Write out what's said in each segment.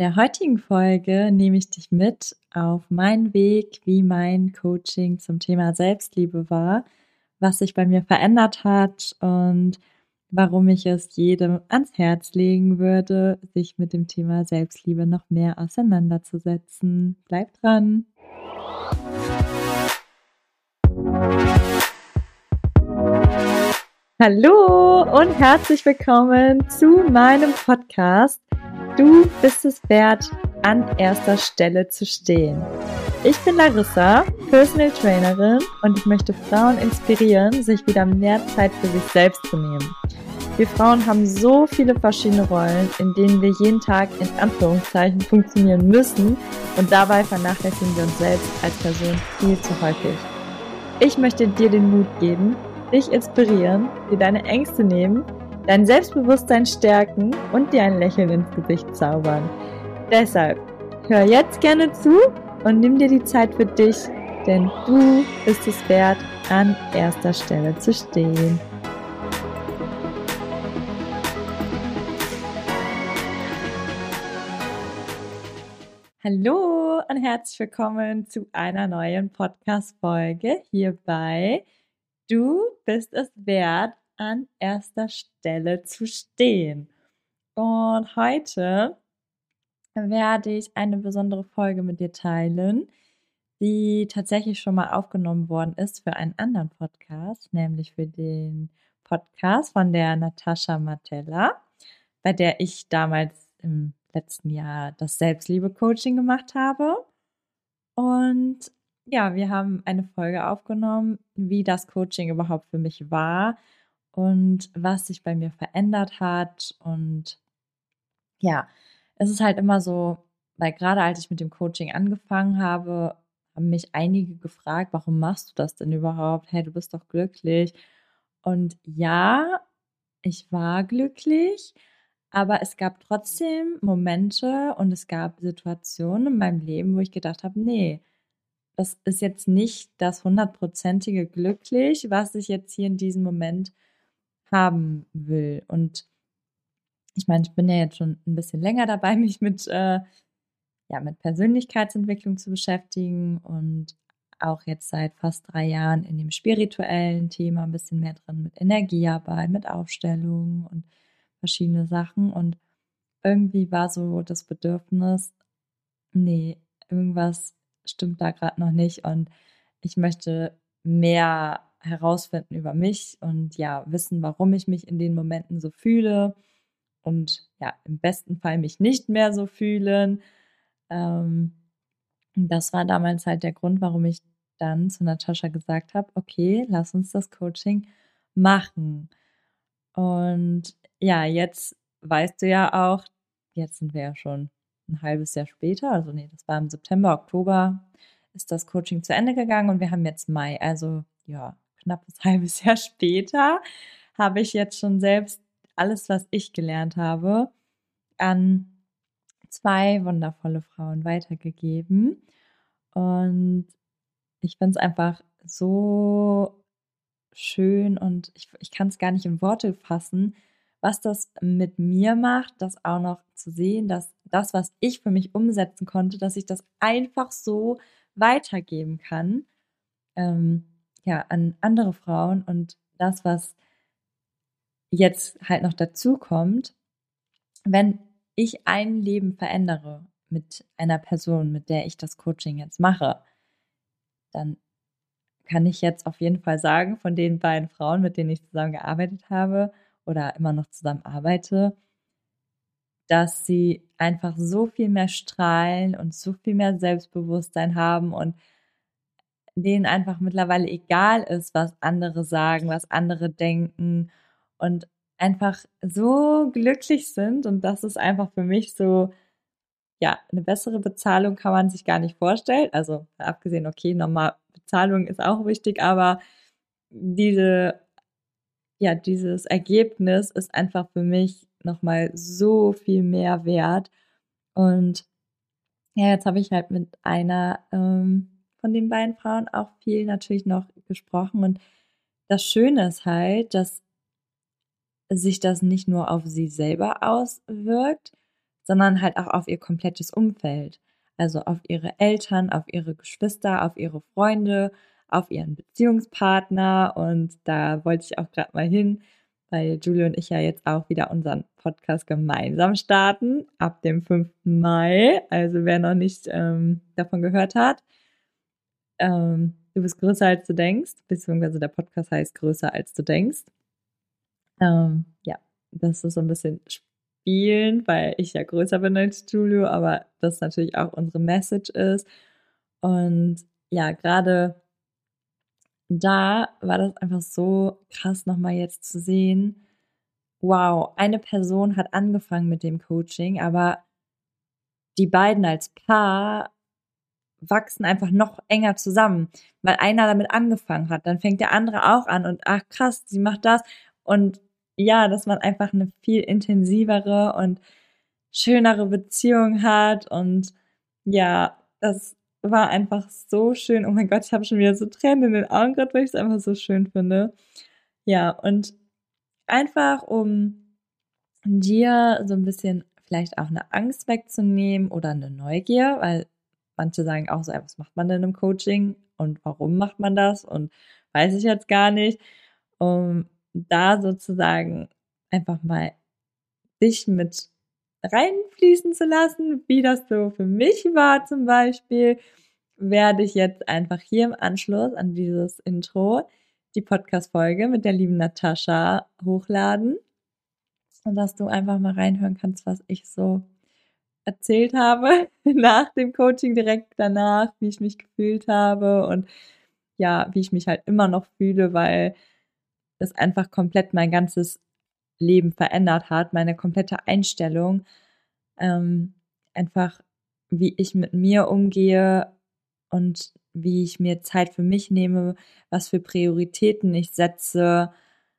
der heutigen Folge nehme ich dich mit auf meinen Weg, wie mein Coaching zum Thema Selbstliebe war, was sich bei mir verändert hat und warum ich es jedem ans Herz legen würde, sich mit dem Thema Selbstliebe noch mehr auseinanderzusetzen. Bleib dran! Hallo und herzlich willkommen zu meinem Podcast. Du bist es wert, an erster Stelle zu stehen. Ich bin Larissa, Personal Trainerin, und ich möchte Frauen inspirieren, sich wieder mehr Zeit für sich selbst zu nehmen. Wir Frauen haben so viele verschiedene Rollen, in denen wir jeden Tag in Anführungszeichen funktionieren müssen, und dabei vernachlässigen wir uns selbst als Person viel zu häufig. Ich möchte dir den Mut geben, dich inspirieren, dir deine Ängste nehmen, dein Selbstbewusstsein stärken und dir ein Lächeln ins Gesicht zaubern. Deshalb, hör jetzt gerne zu und nimm dir die Zeit für dich, denn du bist es wert, an erster Stelle zu stehen. Hallo und herzlich willkommen zu einer neuen Podcast-Folge hierbei. Du bist es wert, an erster Stelle zu stehen. Und heute werde ich eine besondere Folge mit dir teilen, die tatsächlich schon mal aufgenommen worden ist für einen anderen Podcast, nämlich für den Podcast von der Natascha Martella, bei der ich damals im letzten Jahr das Selbstliebe-Coaching gemacht habe. Und ja, wir haben eine Folge aufgenommen, wie das Coaching überhaupt für mich war und was sich bei mir verändert hat. Und ja, es ist halt immer so, weil gerade als ich mit dem Coaching angefangen habe, haben mich einige gefragt, warum machst du das denn überhaupt? Hey, du bist doch glücklich. Und ja, ich war glücklich, aber es gab trotzdem Momente und es gab Situationen in meinem Leben, wo ich gedacht habe, nee, das ist jetzt nicht das 100%ige glücklich, was ich jetzt hier in diesem Moment haben will. Und ich meine, ich bin ja jetzt schon ein bisschen länger dabei, mich mit Persönlichkeitsentwicklung zu beschäftigen und auch jetzt seit fast 3 Jahren in dem spirituellen Thema ein bisschen mehr drin mit Energiearbeit, mit Aufstellung und verschiedene Sachen. Und irgendwie war so das Bedürfnis, nee, irgendwas stimmt da gerade noch nicht und ich möchte mehr herausfinden über mich und ja, wissen, warum ich mich in den Momenten so fühle und ja, im besten Fall mich nicht mehr so fühlen. Das war damals halt der Grund, warum ich dann zu Natascha gesagt habe, okay, lass uns das Coaching machen. Und ja, jetzt weißt du ja auch, jetzt sind wir ja schon ein halbes Jahr später, also nee, das war im September, Oktober ist das Coaching zu Ende gegangen und wir haben jetzt Mai, also ja, knappes halbes Jahr später habe ich jetzt schon selbst alles, was ich gelernt habe, an 2 wundervolle Frauen weitergegeben. Und ich finde es einfach so schön und ich kann es gar nicht in Worte fassen, was das mit mir macht, das auch noch zu sehen, dass das, was ich für mich umsetzen konnte, dass ich das einfach so weitergeben kann, ähm, ja, an andere Frauen. Und das, was jetzt halt noch dazu kommt, wenn ich ein Leben verändere mit einer Person, mit der ich das Coaching jetzt mache, dann kann ich jetzt auf jeden Fall sagen, von den beiden Frauen, mit denen ich zusammengearbeitet habe oder immer noch zusammenarbeite, dass sie einfach so viel mehr strahlen und so viel mehr Selbstbewusstsein haben und denen einfach mittlerweile egal ist, was andere sagen, was andere denken und einfach so glücklich sind. Und das ist einfach für mich so, ja, eine bessere Bezahlung kann man sich gar nicht vorstellen. Also abgesehen, okay, nochmal Bezahlung ist auch wichtig, aber dieses Ergebnis ist einfach für mich nochmal so viel mehr wert. Und ja, jetzt habe ich halt mit einer von den beiden Frauen auch viel natürlich noch gesprochen. Und das Schöne ist halt, dass sich das nicht nur auf sie selber auswirkt, sondern halt auch auf ihr komplettes Umfeld. Also auf ihre Eltern, auf ihre Geschwister, auf ihre Freunde, auf ihren Beziehungspartner. Und da wollte ich auch gerade mal hin, weil Julie und ich ja jetzt auch wieder unseren Podcast gemeinsam starten, ab dem 5. Mai. Also wer noch nicht davon gehört hat, du bist größer als du denkst, beziehungsweise der Podcast heißt größer als du denkst. Ja, das ist so ein bisschen spielen, weil ich ja größer bin als Julio, aber das natürlich auch unsere Message ist. Und ja, gerade da war das einfach so krass, nochmal jetzt zu sehen. Wow, eine Person hat angefangen mit dem Coaching, aber die beiden als Paar wachsen einfach noch enger zusammen, weil einer damit angefangen hat. Dann fängt der andere auch an und ach krass, sie macht das. Und ja, dass man einfach eine viel intensivere und schönere Beziehung hat. Und ja, das war einfach so schön. Oh mein Gott, ich habe schon wieder so Tränen in den Augen gerade, weil ich es einfach so schön finde. Ja, und einfach um dir so ein bisschen vielleicht auch eine Angst wegzunehmen oder eine Neugier, weil manche sagen auch so, was macht man denn im Coaching und warum macht man das und weiß ich jetzt gar nicht, um da sozusagen einfach mal dich mit reinfließen zu lassen, wie das so für mich war zum Beispiel, werde ich jetzt einfach hier im Anschluss an dieses Intro die Podcast-Folge mit der lieben Natascha hochladen und dass du einfach mal reinhören kannst, was ich so erzählt habe nach dem Coaching, direkt danach, wie ich mich gefühlt habe und ja, wie ich mich halt immer noch fühle, weil es einfach komplett mein ganzes Leben verändert hat, meine komplette Einstellung, einfach wie ich mit mir umgehe und wie ich mir Zeit für mich nehme, was für Prioritäten ich setze,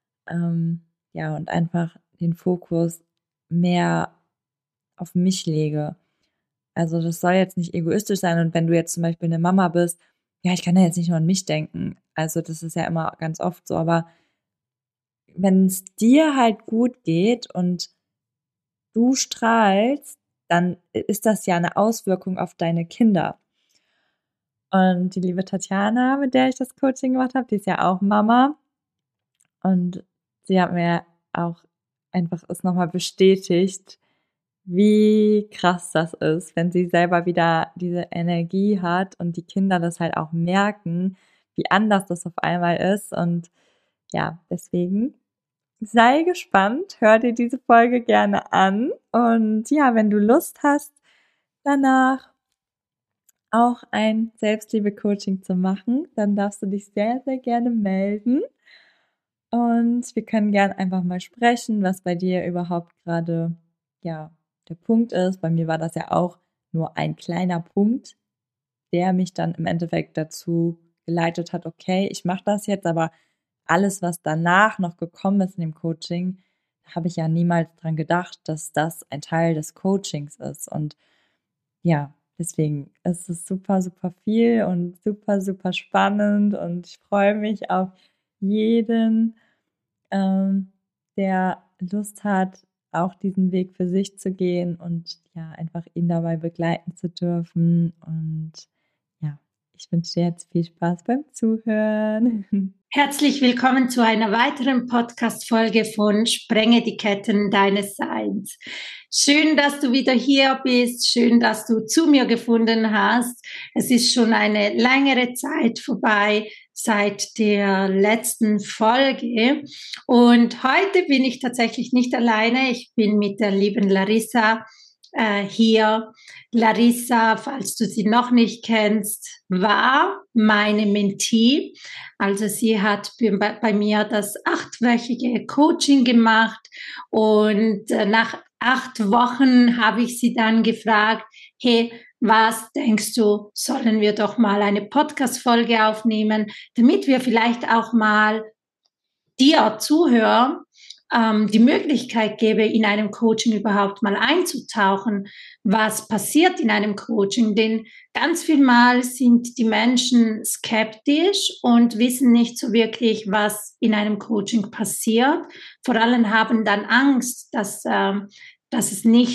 ja, und einfach den Fokus mehr auf mich lege. Also das soll jetzt nicht egoistisch sein und wenn du jetzt zum Beispiel eine Mama bist, ja, ich kann ja jetzt nicht nur an mich denken. Also das ist ja immer ganz oft so, aber wenn es dir halt gut geht und du strahlst, dann ist das ja eine Auswirkung auf deine Kinder. Und die liebe Tatjana, mit der ich das Coaching gemacht habe, die ist ja auch Mama. Und sie hat mir auch einfach es nochmal bestätigt, wie krass das ist, wenn sie selber wieder diese Energie hat und die Kinder das halt auch merken, wie anders das auf einmal ist. Und ja, deswegen sei gespannt, hör dir diese Folge gerne an. Und ja, wenn du Lust hast, danach auch ein Selbstliebe-Coaching zu machen, dann darfst du dich sehr, sehr gerne melden. Und wir können gern einfach mal sprechen, was bei dir überhaupt gerade, ja, der Punkt ist. Bei mir war das ja auch nur ein kleiner Punkt, der mich dann im Endeffekt dazu geleitet hat, okay, ich mache das jetzt, aber alles, was danach noch gekommen ist in dem Coaching, habe ich ja niemals dran gedacht, dass das ein Teil des Coachings ist. Und ja, deswegen ist es super, super viel und super, super spannend und ich freue mich auf jeden, der Lust hat, auch diesen Weg für sich zu gehen und ja, einfach ihn dabei begleiten zu dürfen. Und ja, ich wünsche dir jetzt viel Spaß beim Zuhören. Herzlich willkommen zu einer weiteren Podcast-Folge von Sprenge die Ketten deines Seins. Schön, dass du wieder hier bist. Schön, dass du zu mir gefunden hast. Es ist schon eine längere Zeit vorbei seit der letzten Folge. Und heute bin ich tatsächlich nicht alleine. Ich bin mit der lieben Larissa hier. Larissa, falls du sie noch nicht kennst, war meine Mentee. Also sie hat bei mir das 8-wöchige Coaching gemacht und nach 8 Wochen habe ich sie dann gefragt, hey, was denkst du, sollen wir doch mal eine Podcast-Folge aufnehmen, damit wir vielleicht auch mal dir zuhören, die Möglichkeit gebe, in einem Coaching überhaupt mal einzutauchen, was passiert in einem Coaching. Denn ganz viel Mal sind die Menschen skeptisch und wissen nicht so wirklich, was in einem Coaching passiert. Vor allem haben dann Angst, dass es nicht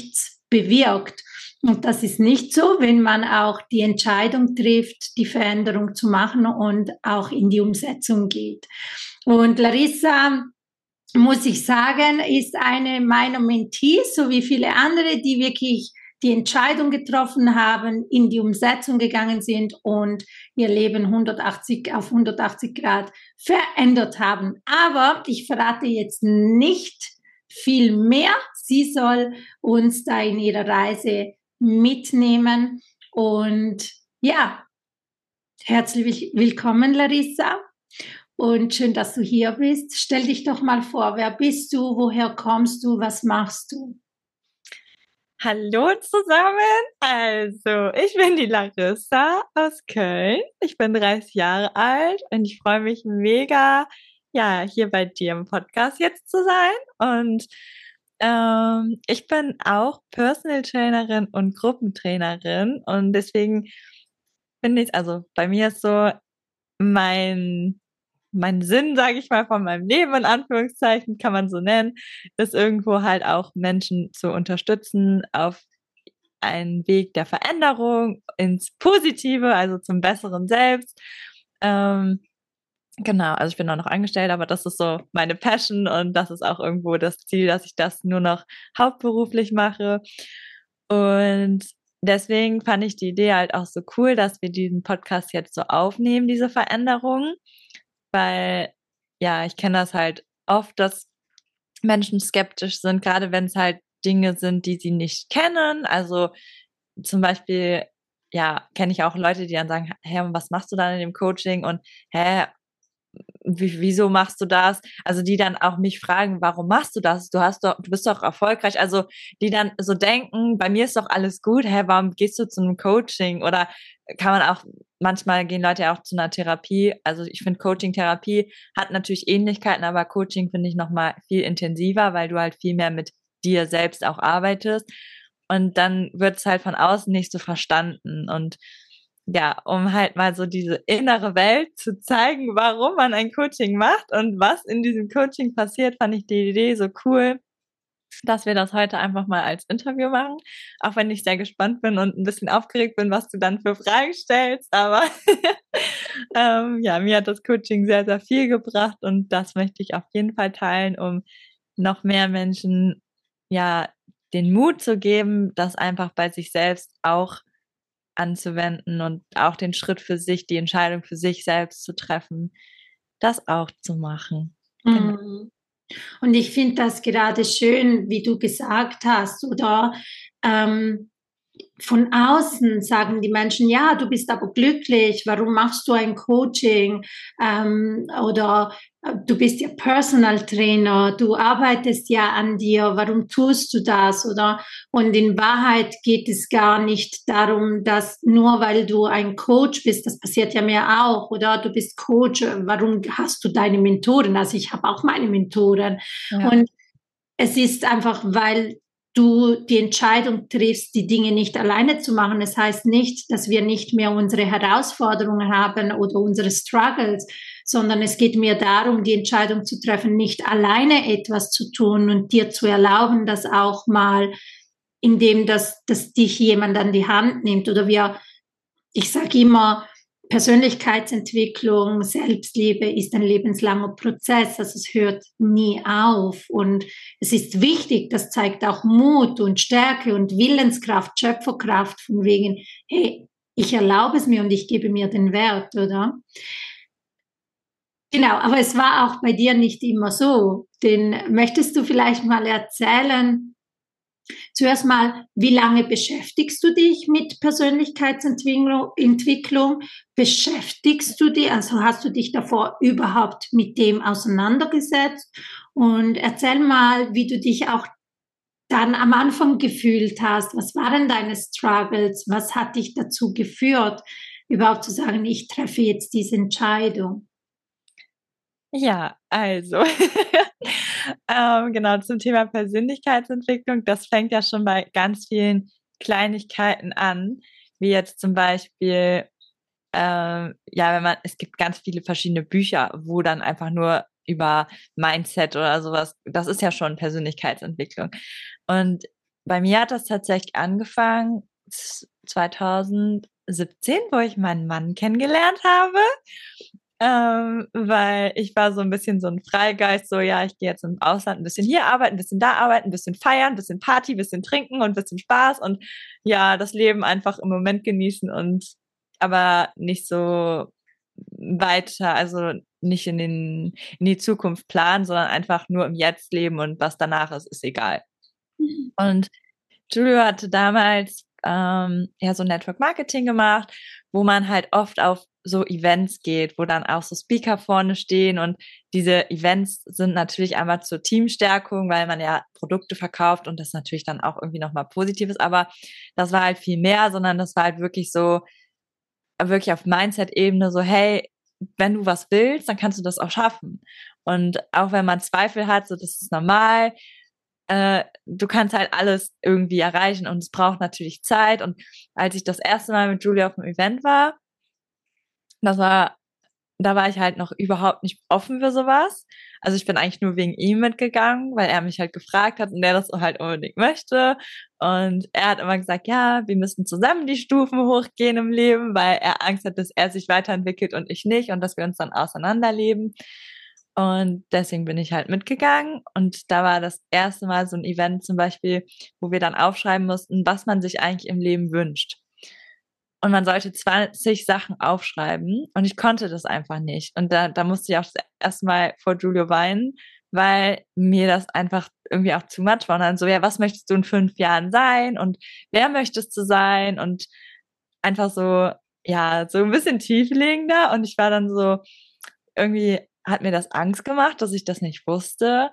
bewirkt. Und das ist nicht so, wenn man auch die Entscheidung trifft, die Veränderung zu machen und auch in die Umsetzung geht. Und Larissa, muss ich sagen, ist eine meiner Mentees, so wie viele andere, die wirklich die Entscheidung getroffen haben, in die Umsetzung gegangen sind und ihr Leben auf 180 Grad verändert haben. Aber ich verrate jetzt nicht viel mehr. Sie soll uns da in ihrer Reise mitnehmen. Und ja, herzlich willkommen, Larissa. Und schön, dass du hier bist. Stell dich doch mal vor, wer bist du, woher kommst du, was machst du? Hallo zusammen, also ich bin die Larissa aus Köln, ich bin 30 Jahre alt und ich freue mich mega, ja, hier bei dir im Podcast jetzt zu sein und ich bin auch Personal Trainerin und Gruppentrainerin und deswegen finde ich, also bei mir ist so mein Sinn, sage ich mal, von meinem Leben, in Anführungszeichen, kann man so nennen, ist irgendwo halt auch Menschen zu unterstützen auf einen Weg der Veränderung ins Positive, also zum besseren Selbst. Genau, also ich bin auch noch angestellt, aber das ist so meine Passion und das ist auch irgendwo das Ziel, dass ich das nur noch hauptberuflich mache. Und deswegen fand ich die Idee halt auch so cool, dass wir diesen Podcast jetzt so aufnehmen, diese Veränderung, weil ja, ich kenne das halt oft, dass Menschen skeptisch sind, gerade wenn es halt Dinge sind, die sie nicht kennen. Also zum Beispiel, ja, kenne ich auch Leute, die dann sagen, hä, was machst du dann in dem Coaching? Und hä, wieso machst du das? Also die dann auch mich fragen, warum machst du das? Du bist doch erfolgreich. Also die dann so denken, bei mir ist doch alles gut. Hä, warum gehst du zu einem Coaching? Oder kann man auch, manchmal gehen Leute ja auch zu einer Therapie. Also ich finde Coaching-Therapie hat natürlich Ähnlichkeiten, aber Coaching finde ich nochmal viel intensiver, weil du halt viel mehr mit dir selbst auch arbeitest. Und dann wird es halt von außen nicht so verstanden. Und ja, um halt mal so diese innere Welt zu zeigen, warum man ein Coaching macht und was in diesem Coaching passiert, fand ich die Idee so cool, dass wir das heute einfach mal als Interview machen. Auch wenn ich sehr gespannt bin und ein bisschen aufgeregt bin, was du dann für Fragen stellst. Aber ja, mir hat das Coaching sehr, sehr viel gebracht und das möchte ich auf jeden Fall teilen, um noch mehr Menschen ja den Mut zu geben, das einfach bei sich selbst auch anzuwenden und auch den Schritt für sich, die Entscheidung für sich selbst zu treffen, das auch zu machen. Genau. Und ich finde das gerade schön, wie du gesagt hast, oder von außen sagen die Menschen, ja, du bist aber glücklich, warum machst du ein Coaching? Oder du bist ja Personal Trainer, du arbeitest ja an dir, warum tust du das? Oder und in Wahrheit geht es gar nicht darum, dass nur weil du ein Coach bist, das passiert ja mir auch, oder du bist Coach, warum hast du deine Mentoren? Also ich habe auch meine Mentoren. Ja. Und es ist einfach, weil du die Entscheidung triffst, die Dinge nicht alleine zu machen. Das heißt nicht, dass wir nicht mehr unsere Herausforderungen haben oder unsere Struggles, sondern es geht mir darum, die Entscheidung zu treffen, nicht alleine etwas zu tun und dir zu erlauben, das auch mal, indem dass dich jemand an die Hand nimmt. Oder ich sage immer, Persönlichkeitsentwicklung, Selbstliebe ist ein lebenslanger Prozess, also es hört nie auf und es ist wichtig, das zeigt auch Mut und Stärke und Willenskraft, Schöpferkraft von wegen, hey, ich erlaube es mir und ich gebe mir den Wert, oder? Genau, aber es war auch bei dir nicht immer so. Möchtest du vielleicht mal erzählen, zuerst mal, wie lange beschäftigst du dich mit Persönlichkeitsentwicklung? Beschäftigst du dich, also hast du dich davor überhaupt mit dem auseinandergesetzt? Und erzähl mal, wie du dich auch dann am Anfang gefühlt hast. Was waren deine Struggles? Was hat dich dazu geführt, überhaupt zu sagen, ich treffe jetzt diese Entscheidung? Ja, also genau zum Thema Persönlichkeitsentwicklung, das fängt ja schon bei ganz vielen Kleinigkeiten an, wie jetzt zum Beispiel, ja, es gibt ganz viele verschiedene Bücher, wo dann einfach nur über Mindset oder sowas, das ist ja schon Persönlichkeitsentwicklung. Und bei mir hat das tatsächlich angefangen 2017, wo ich meinen Mann kennengelernt habe. Weil ich war so ein bisschen so ein Freigeist, so ja, ich gehe jetzt ins Ausland, ein bisschen hier arbeiten, ein bisschen da arbeiten, ein bisschen feiern, ein bisschen Party, ein bisschen trinken und ein bisschen Spaß und ja, das Leben einfach im Moment genießen und aber nicht so weiter, also nicht in die Zukunft planen, sondern einfach nur im Jetzt leben und was danach ist, ist egal. Und Julio hatte damals ja so Network Marketing gemacht, wo man halt oft auf so Events geht, wo dann auch so Speaker vorne stehen und diese Events sind natürlich einmal zur Teamstärkung, weil man ja Produkte verkauft und das natürlich dann auch irgendwie nochmal positiv ist, aber das war halt viel mehr, sondern das war halt wirklich so, wirklich auf Mindset-Ebene so, hey, wenn du was willst, dann kannst du das auch schaffen. Und auch wenn man Zweifel hat, so das ist normal, du kannst halt alles irgendwie erreichen und es braucht natürlich Zeit. Und als ich das erste Mal mit Julia auf dem Event war, da war ich halt noch überhaupt nicht offen für sowas. Also ich bin eigentlich nur wegen ihm mitgegangen, weil er mich halt gefragt hat und er das halt unbedingt möchte. Und er hat immer gesagt, ja, wir müssen zusammen die Stufen hochgehen im Leben, weil er Angst hat, dass er sich weiterentwickelt und ich nicht und dass wir uns dann auseinanderleben. Und deswegen bin ich halt mitgegangen. Und da war das erste Mal so ein Event zum Beispiel, wo wir dann aufschreiben mussten, was man sich eigentlich im Leben wünscht. Und man sollte 20 Sachen aufschreiben. Und ich konnte das einfach nicht. Und da musste ich auch das erste Mal vor Julio weinen, weil mir das einfach irgendwie auch zu much war. Und dann so, ja, was möchtest du in 5 Jahren sein? Und wer möchtest du sein? Und einfach so, ja, so ein bisschen tiefliegender. Und ich war dann so, irgendwie hat mir das Angst gemacht, dass ich das nicht wusste.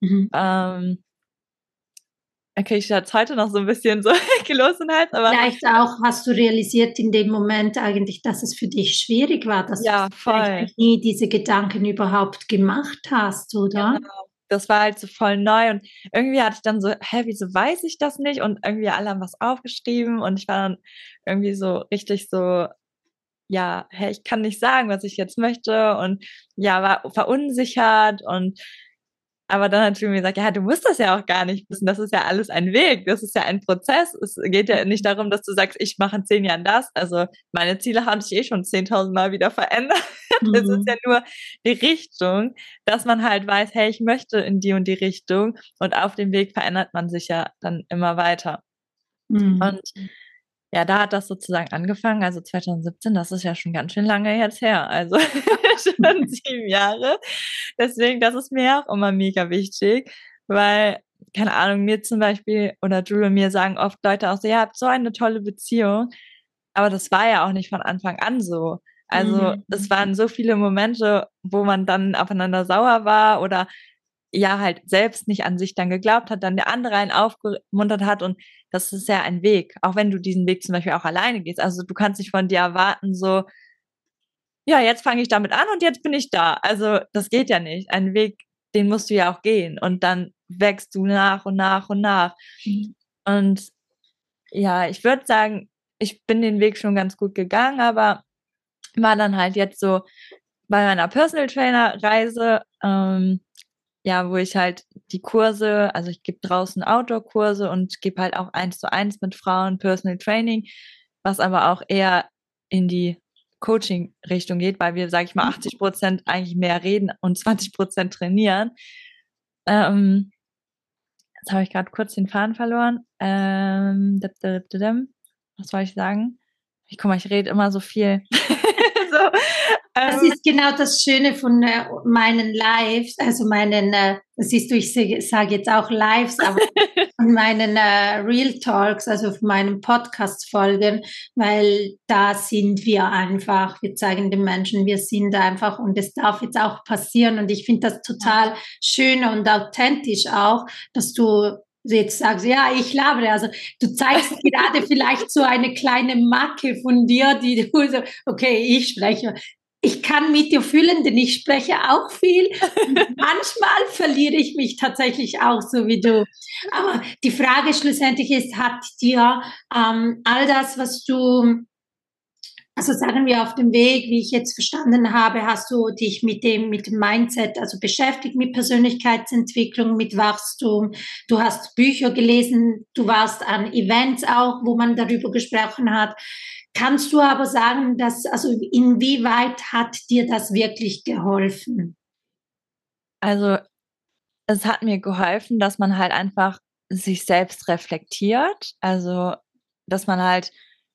Da kriege ich jetzt heute noch so ein bisschen so Gelosenheit, aber vielleicht auch hast du realisiert in dem Moment eigentlich, dass es für dich schwierig war, dass ja, du vielleicht nie diese Gedanken überhaupt gemacht hast, oder? Genau. Das war halt so voll neu und irgendwie hatte ich dann so, hä, wieso weiß ich das nicht? Und irgendwie alle haben was aufgeschrieben und ich war dann irgendwie so richtig so, ja, hä, ich kann nicht sagen, was ich jetzt möchte und ja, war verunsichert und aber dann hat Julie mir gesagt, ja, du musst das ja auch gar nicht wissen, das ist ja alles ein Weg, das ist ja ein Prozess. Es geht ja nicht darum, dass du sagst, ich mache in 10 Jahren das. Also meine Ziele haben sich schon 10.000 Mal wieder verändert. Es ist ja nur die Richtung, dass man halt weiß, hey, ich möchte in die und die Richtung und auf dem Weg verändert man sich ja dann immer weiter. Und ja, da hat das sozusagen angefangen, also 2017, das ist ja schon ganz schön lange jetzt her, also schon 7 Jahre. Deswegen, das ist mir auch immer mega wichtig, weil, keine Ahnung, mir zum Beispiel oder Julia und mir sagen oft Leute auch so, ihr habt so eine tolle Beziehung, aber das war ja auch nicht von Anfang an so. Also es waren so viele Momente, wo man dann aufeinander sauer war oder ja halt selbst nicht an sich dann geglaubt hat, dann der andere einen aufgemuntert hat und das ist ja ein Weg, auch wenn du diesen Weg zum Beispiel auch alleine gehst. Also du kannst nicht von dir erwarten, so, ja, jetzt fange ich damit an und jetzt bin ich da. Also das geht ja nicht. Ein Weg, den musst du ja auch gehen und dann wächst du nach und nach und nach. Und ja, ich würde sagen, ich bin den Weg schon ganz gut gegangen, aber war dann halt jetzt so bei meiner Personal Trainer Reise, ja, wo ich halt die Kurse, also ich gebe draußen Outdoor-Kurse und gebe halt auch 1:1 mit Frauen Personal Training, was aber auch eher in die Coaching-Richtung geht, weil wir, sage ich mal, 80% eigentlich mehr reden und 20% trainieren. Jetzt habe ich gerade kurz den Faden verloren. Was soll ich sagen? Guck mal, ich rede immer so viel. So, das ist genau das Schöne von meinen Lives, also meinen, das siehst du, ich sage jetzt auch Lives, aber von meinen Real Talks, also von meinen Podcast-Folgen, weil da sind wir einfach, wir zeigen den Menschen, wir sind einfach und es darf jetzt auch passieren und ich finde das total schön und authentisch auch, dass du jetzt sagst, ja, ich labere, also du zeigst gerade vielleicht so eine kleine Macke von dir, die du so, okay, ich spreche, ich kann mit dir fühlen, denn ich spreche auch viel. Manchmal verliere ich mich tatsächlich auch, so wie du. Aber die Frage schlussendlich ist, hat dir all das, was du Also sagen wir auf dem Weg, wie ich jetzt verstanden habe, hast du dich mit dem Mindset, also beschäftigt mit Persönlichkeitsentwicklung, mit Wachstum. Du hast Bücher gelesen, du warst an Events auch, wo man darüber gesprochen hat. Kannst du aber sagen, also inwieweit hat dir das wirklich geholfen? Also es hat mir geholfen, dass man halt einfach sich selbst reflektiert. Also, dass man halt,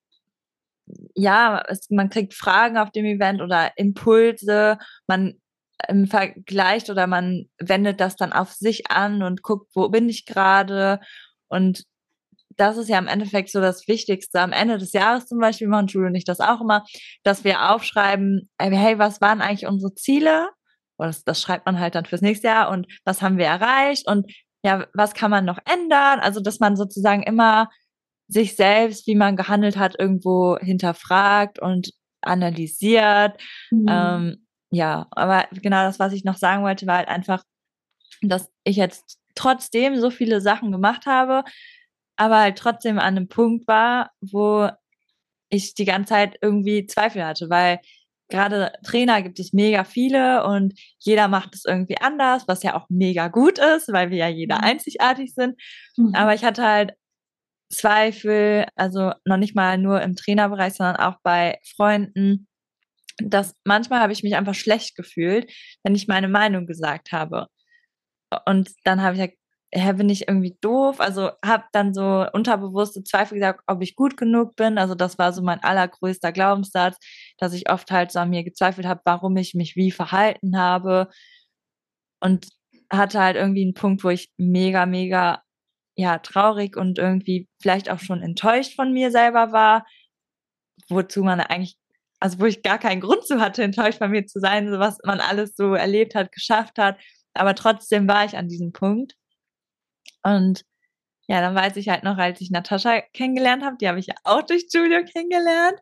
ja, man kriegt Fragen auf dem Event oder Impulse, man vergleicht oder man wendet das dann auf sich an und guckt, wo bin ich gerade? Und das ist ja im Endeffekt so das Wichtigste. Am Ende des Jahres zum Beispiel machen Julie und ich das auch immer, dass wir aufschreiben, hey, was waren eigentlich unsere Ziele? Und das schreibt man halt dann fürs nächste Jahr und was haben wir erreicht und ja, was kann man noch ändern? Also, dass man sozusagen immer sich selbst, wie man gehandelt hat, irgendwo hinterfragt und analysiert. Ja, aber genau das, was ich noch sagen wollte, war halt einfach, dass ich jetzt trotzdem so viele Sachen gemacht habe, aber halt trotzdem an einem Punkt war, wo ich die ganze Zeit irgendwie Zweifel hatte, weil gerade Trainer gibt es mega viele und jeder macht es irgendwie anders, was ja auch mega gut ist, weil wir ja jeder einzigartig sind. Aber ich hatte halt Zweifel, also noch nicht mal nur im Trainerbereich, sondern auch bei Freunden, dass manchmal habe ich mich einfach schlecht gefühlt, wenn ich meine Meinung gesagt habe. Und dann habe ich gesagt, bin ich irgendwie doof? Also habe dann so unterbewusste Zweifel gesagt, ob ich gut genug bin. Also das war so mein allergrößter Glaubenssatz, dass ich oft halt so an mir gezweifelt habe, warum ich mich wie verhalten habe. Und hatte halt irgendwie einen Punkt, wo ich mega, mega, ja, traurig und irgendwie vielleicht auch schon enttäuscht von mir selber war, wozu man eigentlich, also wo ich gar keinen Grund zu hatte, enttäuscht von mir zu sein, so was man alles so erlebt hat, geschafft hat. Aber trotzdem war ich an diesem Punkt. Und ja, dann weiß ich halt noch, als ich Natascha kennengelernt habe, die habe ich ja auch durch Julio kennengelernt.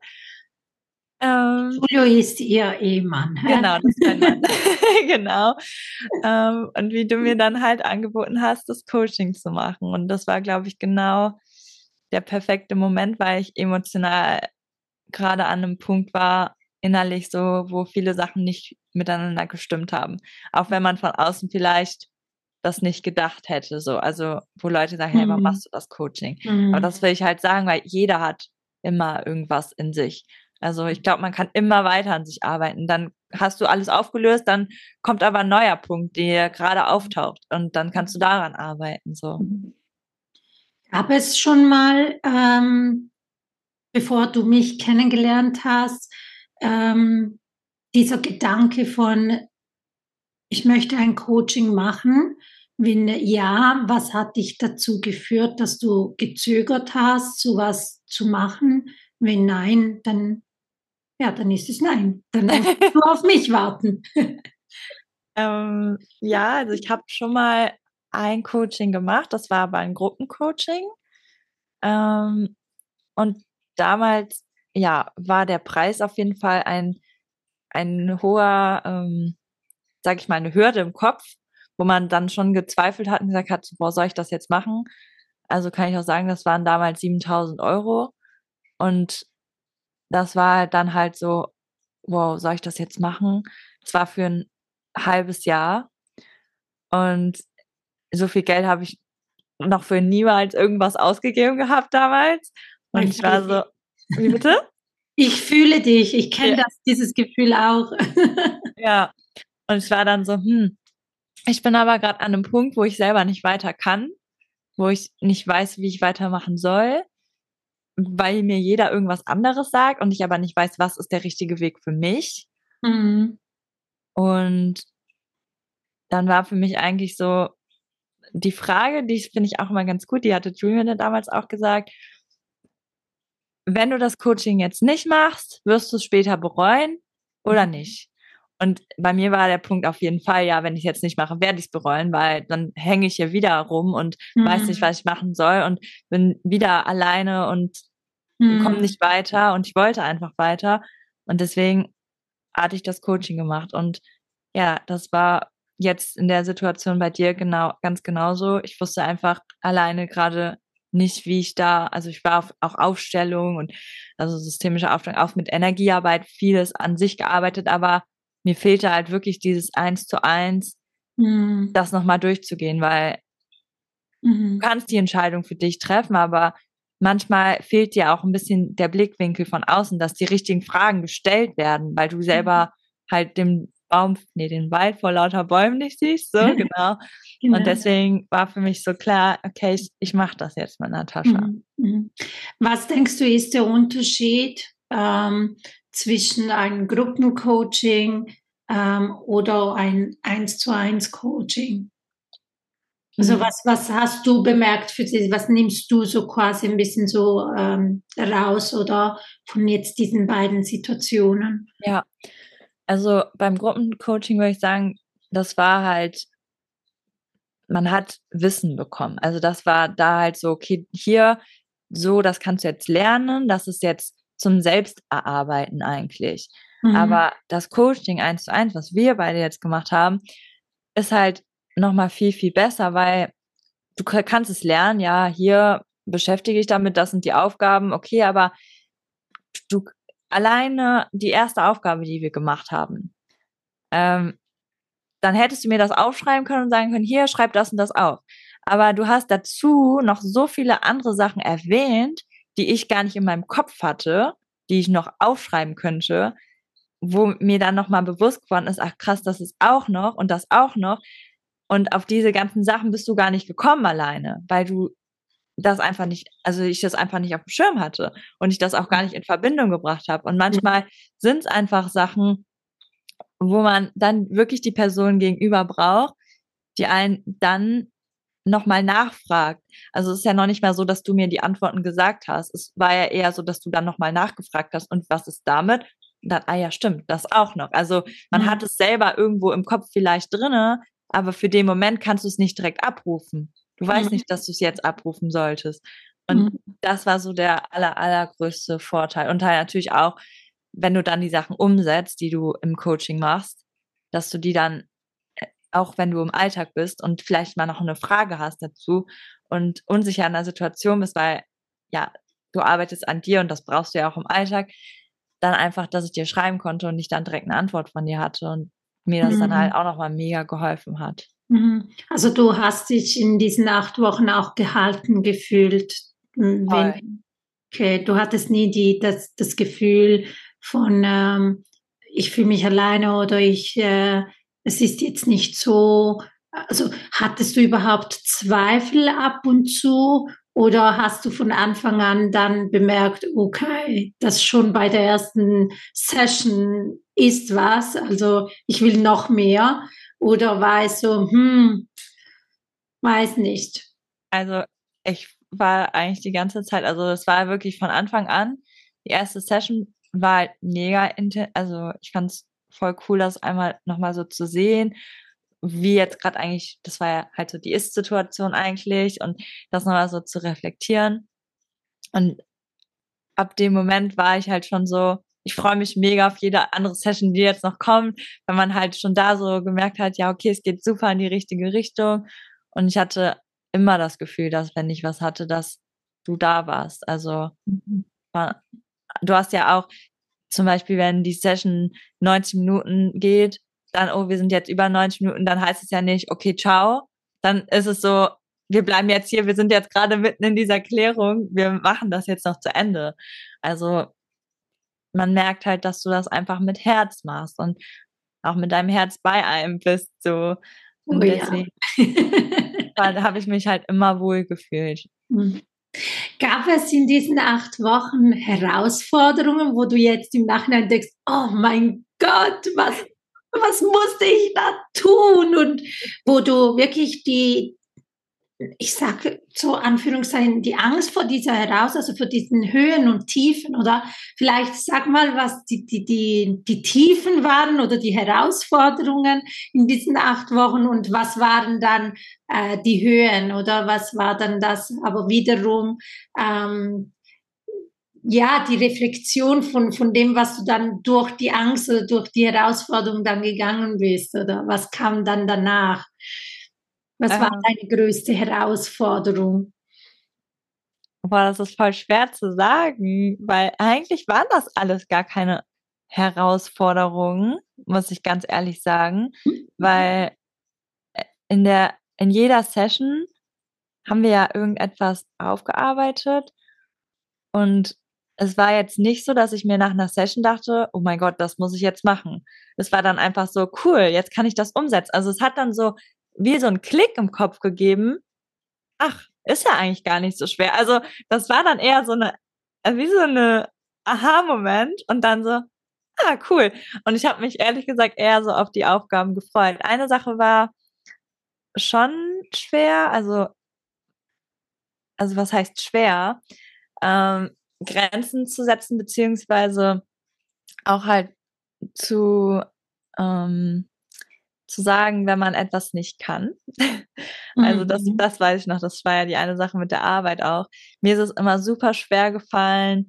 Julio ist ihr Ehemann. Genau, das ist mein Mann. Genau. Und wie du mir dann halt angeboten hast, das Coaching zu machen. Und das war, glaube ich, genau der perfekte Moment, weil ich emotional gerade an einem Punkt war, innerlich so, wo viele Sachen nicht miteinander gestimmt haben. Auch wenn man von außen vielleicht das nicht gedacht hätte, so. Also, wo Leute sagen, hey, warum machst du das Coaching? Aber das will ich halt sagen, weil jeder hat immer irgendwas in sich. Also, ich glaube, man kann immer weiter an sich arbeiten. Dann hast du alles aufgelöst, dann kommt aber ein neuer Punkt, der gerade auftaucht und dann kannst du daran arbeiten, so. Gab es schon mal, bevor du mich kennengelernt hast, dieser Gedanke von, ich möchte ein Coaching machen? Wenn ja, was hat dich dazu geführt, dass du gezögert hast, sowas zu machen? Wenn nein, dann, ja, dann ist es nein. Dann musst du auf mich warten. Ja, also ich habe schon mal ein Coaching gemacht, das war aber ein Gruppencoaching. Und damals, ja, war der Preis auf jeden Fall ein hoher, sag ich mal, eine Hürde im Kopf, wo man dann schon gezweifelt hat und gesagt hat, so, boah, soll ich das jetzt machen? Also kann ich auch sagen, das waren damals 7.000 € und das war dann halt so, wow, soll ich das jetzt machen? Es war für ein halbes Jahr und so viel Geld habe ich noch für niemals irgendwas ausgegeben gehabt damals. Und ich war so, wie bitte? Ich fühle dich, ich kenne Ja. dieses Gefühl auch. Ja. Und ich war dann so, ich bin aber gerade an einem Punkt, wo ich selber nicht weiter kann, wo ich nicht weiß, wie ich weitermachen soll, weil mir jeder irgendwas anderes sagt und ich aber nicht weiß, was ist der richtige Weg für mich. Mhm. Und dann war für mich eigentlich so die Frage, die finde ich auch immer ganz gut, die hatte Julian damals auch gesagt, wenn du das Coaching jetzt nicht machst, wirst du es später bereuen oder nicht? Und bei mir war der Punkt auf jeden Fall, ja, wenn ich jetzt nicht mache, werde ich es bereuen, weil dann hänge ich hier wieder rum und weiß nicht, was ich machen soll und bin wieder alleine und komme nicht weiter und ich wollte einfach weiter. Und deswegen hatte ich das Coaching gemacht. Und ja, das war jetzt in der Situation bei dir genau, ganz genauso. Ich wusste einfach alleine gerade nicht, wie ich da, also ich war auch Aufstellung und also systemische Aufstellung, auch mit Energiearbeit, vieles an sich gearbeitet, aber mir fehlte halt wirklich dieses 1:1, das nochmal durchzugehen, weil du kannst die Entscheidung für dich treffen, aber manchmal fehlt dir auch ein bisschen der Blickwinkel von außen, dass die richtigen Fragen gestellt werden, weil du selber halt den Wald vor lauter Bäumen nicht siehst, so, genau. Genau. Und deswegen war für mich so klar, okay, ich mache das jetzt mit Natascha. Was denkst du, ist der Unterschied zwischen einem Gruppencoaching oder ein 1:1 Coaching? Also was hast du bemerkt für dich? Was nimmst du so quasi ein bisschen so raus oder von jetzt diesen beiden Situationen? Ja, also beim Gruppencoaching würde ich sagen, das war halt, man hat Wissen bekommen. Also das war da halt so, okay, hier, so, das kannst du jetzt lernen, das ist jetzt zum Selbsterarbeiten eigentlich. Aber das Coaching 1:1, was wir beide jetzt gemacht haben, ist halt nochmal viel, viel besser, weil du kannst es lernen, ja, hier beschäftige ich damit, das sind die Aufgaben, okay, aber du alleine die erste Aufgabe, die wir gemacht haben, dann hättest du mir das aufschreiben können und sagen können, hier, schreib das und das auf. Aber du hast dazu noch so viele andere Sachen erwähnt, die ich gar nicht in meinem Kopf hatte, die ich noch aufschreiben könnte, wo mir dann nochmal bewusst geworden ist, ach krass, das ist auch noch und das auch noch. Und auf diese ganzen Sachen bist du gar nicht gekommen alleine, weil du das einfach nicht, also ich das einfach nicht auf dem Schirm hatte und ich das auch gar nicht in Verbindung gebracht habe. Und manchmal sind es einfach Sachen, wo man dann wirklich die Person gegenüber braucht, die einen dann nochmal nachfragt. Also es ist ja noch nicht mal so, dass du mir die Antworten gesagt hast. Es war ja eher so, dass du dann nochmal nachgefragt hast. Und was ist damit? Und dann, ah ja, stimmt, das auch noch. Also man hat es selber irgendwo im Kopf vielleicht drinne, aber für den Moment kannst du es nicht direkt abrufen. Du weißt nicht, dass du es jetzt abrufen solltest. Und das war so der allergrößte Vorteil. Und halt natürlich auch, wenn du dann die Sachen umsetzt, die du im Coaching machst, dass du die dann, auch wenn du im Alltag bist und vielleicht mal noch eine Frage hast dazu und unsicher in der Situation bist, weil ja, du arbeitest an dir und das brauchst du ja auch im Alltag, dann einfach, dass ich dir schreiben konnte und ich dann direkt eine Antwort von dir hatte und mir das dann halt auch nochmal mega geholfen hat. Also du hast dich in diesen 8 Wochen auch gehalten gefühlt. Okay, du hattest nie das Gefühl von ich fühle mich alleine oder es ist jetzt nicht so. Also hattest du überhaupt Zweifel ab und zu oder hast du von Anfang an dann bemerkt, okay, das schon bei der ersten Session ist was, also ich will noch mehr, oder war es so, weiß nicht. Also ich war eigentlich die ganze Zeit, also es war wirklich von Anfang an, die erste Session war halt mega intensiv, also ich fand es voll cool, das einmal nochmal so zu sehen, wie jetzt gerade eigentlich, das war ja halt so die Ist-Situation eigentlich und das nochmal so zu reflektieren. Und ab dem Moment war ich halt schon so, ich freue mich mega auf jede andere Session, die jetzt noch kommt, weil man halt schon da so gemerkt hat, ja, okay, es geht super in die richtige Richtung. Und ich hatte immer das Gefühl, dass wenn ich was hatte, dass du da warst. Also du hast ja auch zum Beispiel, wenn die Session 90 Minuten geht, dann, oh, wir sind jetzt über 90 Minuten, dann heißt es ja nicht, okay, ciao. Dann ist es so, wir bleiben jetzt hier, wir sind jetzt gerade mitten in dieser Klärung, wir machen das jetzt noch zu Ende. Also man merkt halt, dass du das einfach mit Herz machst und auch mit deinem Herz bei einem bist, so. Und deswegen habe ich mich halt immer wohl gefühlt. Gab es in diesen 8 Wochen Herausforderungen, wo du jetzt im Nachhinein denkst, oh mein Gott, was musste ich da tun? Und wo du wirklich ich sage so Anführungszeichen, die Angst vor dieser also vor diesen Höhen und Tiefen, oder vielleicht sag mal, was die Tiefen waren oder die Herausforderungen in diesen 8 Wochen und was waren dann die Höhen oder was war dann das, aber wiederum ja, die Reflexion von dem, was du dann durch die Angst oder durch die Herausforderung dann gegangen bist, oder was kam dann danach? Was war deine größte Herausforderung? boah, das ist voll schwer zu sagen, weil eigentlich waren das alles gar keine Herausforderungen, muss ich ganz ehrlich sagen, weil in jeder Session haben wir ja irgendetwas aufgearbeitet und es war jetzt nicht so, dass ich mir nach einer Session dachte, oh mein Gott, das muss ich jetzt machen. Es war dann einfach so, cool, jetzt kann ich das umsetzen. Also es hat dann so wie so einen Klick im Kopf gegeben. Ach, ist ja eigentlich gar nicht so schwer. Also das war dann eher so wie so eine Aha-Moment und dann so, cool. Und ich habe mich ehrlich gesagt eher so auf die Aufgaben gefreut. Eine Sache war schon schwer, also was heißt schwer? Grenzen zu setzen, beziehungsweise auch halt zu, ähm, zu sagen, wenn man etwas nicht kann. Also das weiß ich noch, das war ja die eine Sache mit der Arbeit auch. Mir ist es immer super schwer gefallen,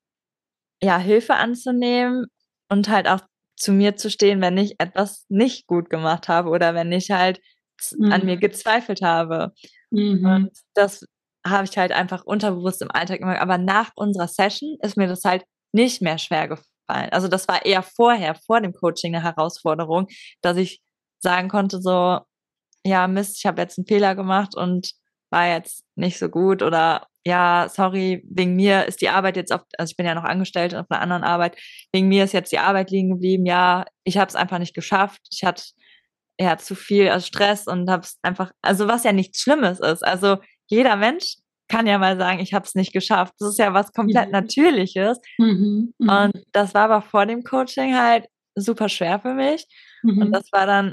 ja, Hilfe anzunehmen und halt auch zu mir zu stehen, wenn ich etwas nicht gut gemacht habe oder wenn ich halt an mir gezweifelt habe. Und das habe ich halt einfach unterbewusst im Alltag immer, aber nach unserer Session ist mir das halt nicht mehr schwer gefallen. Also das war eher vorher, vor dem Coaching eine Herausforderung, dass ich sagen konnte so, ja, Mist, ich habe jetzt einen Fehler gemacht und war jetzt nicht so gut oder ja, sorry, wegen mir ist die Arbeit jetzt also ich bin ja noch angestellt auf einer anderen Arbeit, wegen mir ist jetzt die Arbeit liegen geblieben, ja, ich habe es einfach nicht geschafft, ich hatte ja zu viel Stress und habe es einfach, also was ja nichts Schlimmes ist, also jeder Mensch kann ja mal sagen, ich habe es nicht geschafft, das ist ja was komplett Natürliches und das war aber vor dem Coaching halt super schwer für mich und das war dann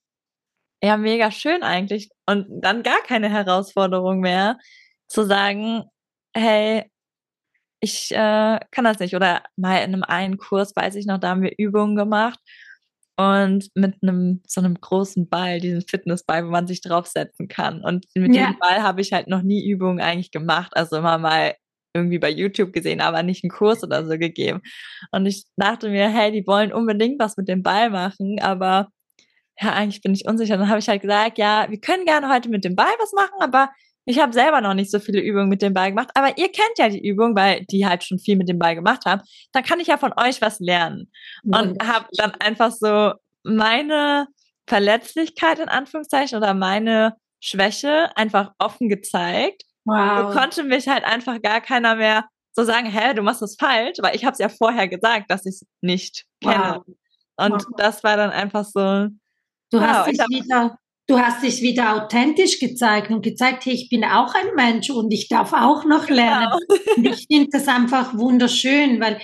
ja, mega schön eigentlich. Und dann gar keine Herausforderung mehr, zu sagen, hey, ich kann das nicht. Oder mal in einem einen Kurs, weiß ich noch, da haben wir Übungen gemacht und mit so einem großen Ball, diesen Fitnessball, wo man sich draufsetzen kann. Und mit diesem Ball habe ich halt noch nie Übungen eigentlich gemacht. Also immer mal irgendwie bei YouTube gesehen, aber nicht einen Kurs oder so gegeben. Und ich dachte mir, hey, die wollen unbedingt was mit dem Ball machen, aber ja, eigentlich bin ich unsicher. Dann habe ich halt gesagt, ja, wir können gerne heute mit dem Ball was machen, aber ich habe selber noch nicht so viele Übungen mit dem Ball gemacht. Aber ihr kennt ja die Übung, weil die halt schon viel mit dem Ball gemacht haben. Dann kann ich ja von euch was lernen. Und habe dann einfach so meine Verletzlichkeit in Anführungszeichen oder meine Schwäche einfach offen gezeigt. Wow. So konnte mich halt einfach gar keiner mehr so sagen, hä, du machst das falsch, weil ich habe es ja vorher gesagt, dass ich es nicht kenne. Und das war dann einfach so, du hast dich wieder authentisch gezeigt und gezeigt, hey, ich bin auch ein Mensch und ich darf auch noch lernen. Und ich finde das einfach wunderschön, weil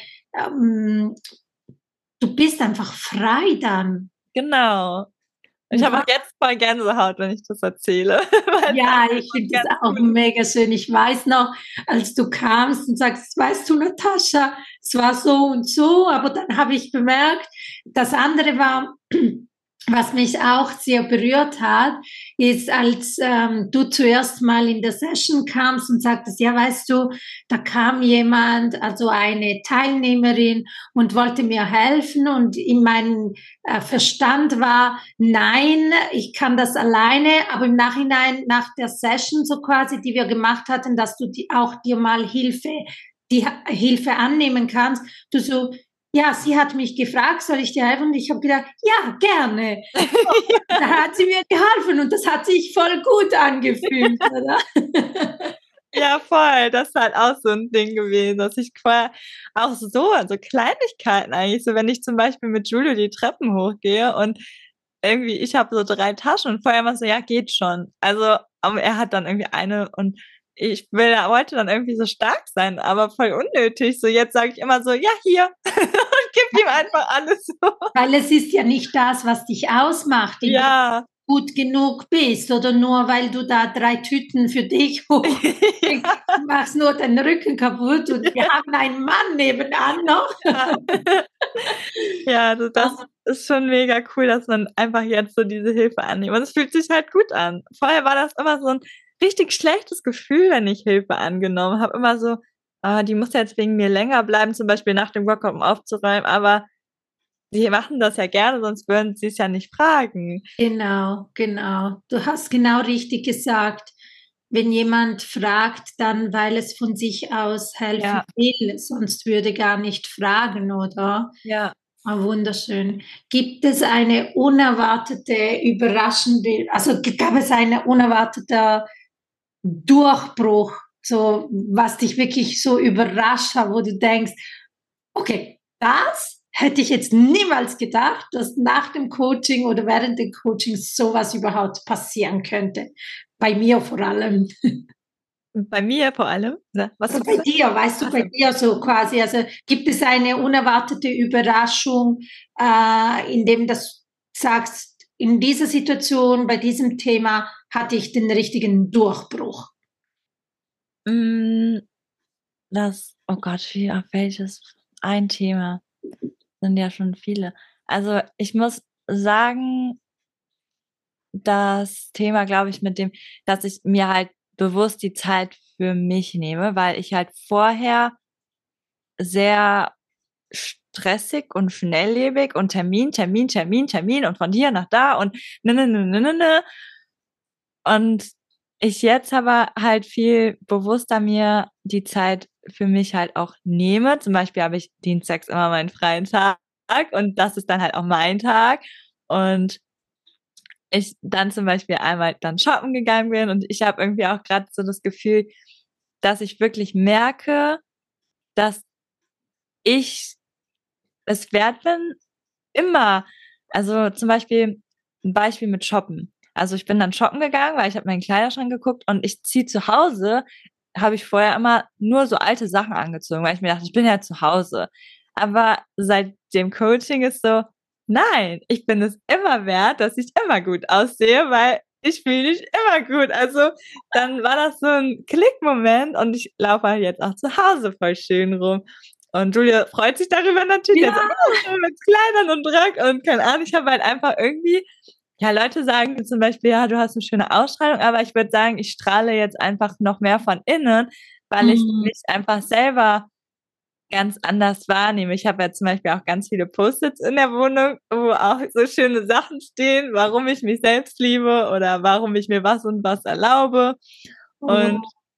du bist einfach frei dann. Genau. Ich habe auch jetzt voll Gänsehaut, wenn ich das erzähle. Ja, ich finde das auch mega schön. Ich weiß noch, als du kamst und sagst, weißt du, Natascha, es war so und so, aber dann habe ich bemerkt, das andere war, was mich auch sehr berührt hat, ist, als du zuerst mal in der Session kamst und sagtest, ja, weißt du, da kam jemand, also eine Teilnehmerin und wollte mir helfen und in meinem Verstand war, nein, ich kann das alleine, aber im Nachhinein nach der Session so quasi, die wir gemacht hatten, dass du auch dir mal die Hilfe annehmen kannst, du so, ja, sie hat mich gefragt, soll ich dir helfen? Und ich habe gedacht, ja, gerne. Da hat sie mir geholfen und das hat sich voll gut angefühlt, oder? Ja, voll. Das ist halt auch so ein Ding gewesen, dass ich auch so Kleinigkeiten eigentlich, so wenn ich zum Beispiel mit Julio die Treppen hochgehe und irgendwie, ich habe so 3 Taschen und vorher war so, ja, geht schon. Also, aber er hat dann irgendwie eine und wollte dann irgendwie so stark sein, aber voll unnötig. So, jetzt sage ich immer so, ja, hier. Und gib ihm einfach alles so. Weil es ist ja nicht das, was dich ausmacht, ja. du gut genug bist oder nur weil du da 3 Tüten für dich hochlegst, du machst nur den Rücken kaputt und wir haben einen Mann nebenan noch. Ja, also das ist schon mega cool, dass man einfach jetzt so diese Hilfe annimmt. Und es fühlt sich halt gut an. Vorher war das immer so ein richtig schlechtes Gefühl, wenn ich Hilfe angenommen habe. Immer so, die muss jetzt wegen mir länger bleiben, zum Beispiel nach dem Workout, um aufzuräumen. Aber die machen das ja gerne, sonst würden sie es ja nicht fragen. Genau. Du hast genau richtig gesagt. wenn jemand fragt, dann weil es von sich aus helfen will, sonst würde gar nicht fragen, oder? Ja. Oh, wunderschön. Gibt es eine unerwartete, überraschende, also gab es einen unerwarteten Durchbruch, so was dich wirklich so überrascht hat, wo du denkst, okay, das hätte ich jetzt niemals gedacht, dass nach dem Coaching oder während dem Coaching sowas überhaupt passieren könnte. Bei mir vor allem. Bei mir vor allem? Was Bei dir, weißt du, bei dir so quasi, also gibt es eine unerwartete Überraschung, indem du sagst, in dieser Situation, bei diesem Thema hatte ich den richtigen Durchbruch? Oh Gott, auf welches ein Thema? Sind ja schon viele. Also ich muss sagen, das Thema, glaube ich, mit dem, dass ich mir halt bewusst die Zeit für mich nehme, weil ich halt vorher sehr stressig und schnelllebig und Termin und von hier nach da und ne. Und ich jetzt aber halt viel bewusster mir die Zeit für mich halt auch nehme. Zum Beispiel habe ich dienstags immer meinen freien Tag und das ist dann halt auch mein Tag. Und ich dann zum Beispiel einmal dann shoppen gegangen bin und ich habe irgendwie auch gerade so das Gefühl, dass ich wirklich merke, dass ich es wert bin, immer, also zum Beispiel ein Beispiel mit Shoppen. Also ich bin dann shoppen gegangen, weil ich habe meinen Kleiderschrank geguckt und ich ziehe zu Hause, habe ich vorher immer nur so alte Sachen angezogen, weil ich mir dachte, ich bin ja zu Hause. Aber seit dem Coaching ist so, nein, ich bin es immer wert, dass ich immer gut aussehe, weil ich fühle mich immer gut. Also dann war das so ein Klickmoment und ich laufe halt jetzt auch zu Hause voll schön rum. Und Julia freut sich darüber natürlich, jetzt auch mit Kleidern und Rock und keine Ahnung. Ich habe halt einfach irgendwie, ja, Leute sagen zum Beispiel, ja, du hast eine schöne Ausstrahlung, aber ich würde sagen, ich strahle jetzt einfach noch mehr von innen, weil ich mich einfach selber ganz anders wahrnehme. Ich habe ja zum Beispiel auch ganz viele Post-its in der Wohnung, wo auch so schöne Sachen stehen, warum ich mich selbst liebe oder warum ich mir was und was erlaube. Und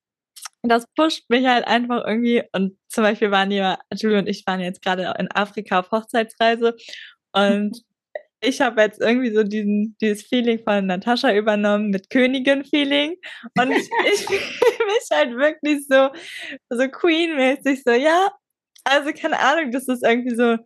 das pusht mich halt einfach irgendwie. Und zum Beispiel waren Julie und ich waren jetzt gerade in Afrika auf Hochzeitsreise und ich habe jetzt irgendwie so dieses Feeling von Natascha übernommen mit Königin-Feeling und ich fühle mich halt wirklich so Queen-mäßig, so, ja, also keine Ahnung, das ist irgendwie so,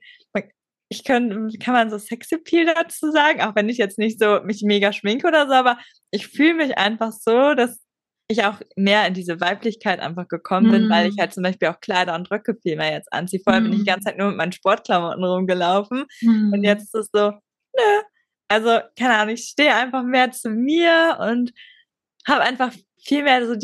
kann man so Sexappeal dazu sagen, auch wenn ich jetzt nicht so mich mega schminke oder so, aber ich fühle mich einfach so, dass ich auch mehr in diese Weiblichkeit einfach gekommen bin, weil ich halt zum Beispiel auch Kleider und Röcke viel mehr jetzt anziehe. Vorher bin ich die ganze Zeit nur mit meinen Sportklamotten rumgelaufen und jetzt ist es so, nö. Also, keine Ahnung, ich stehe einfach mehr zu mir und habe einfach viel mehr so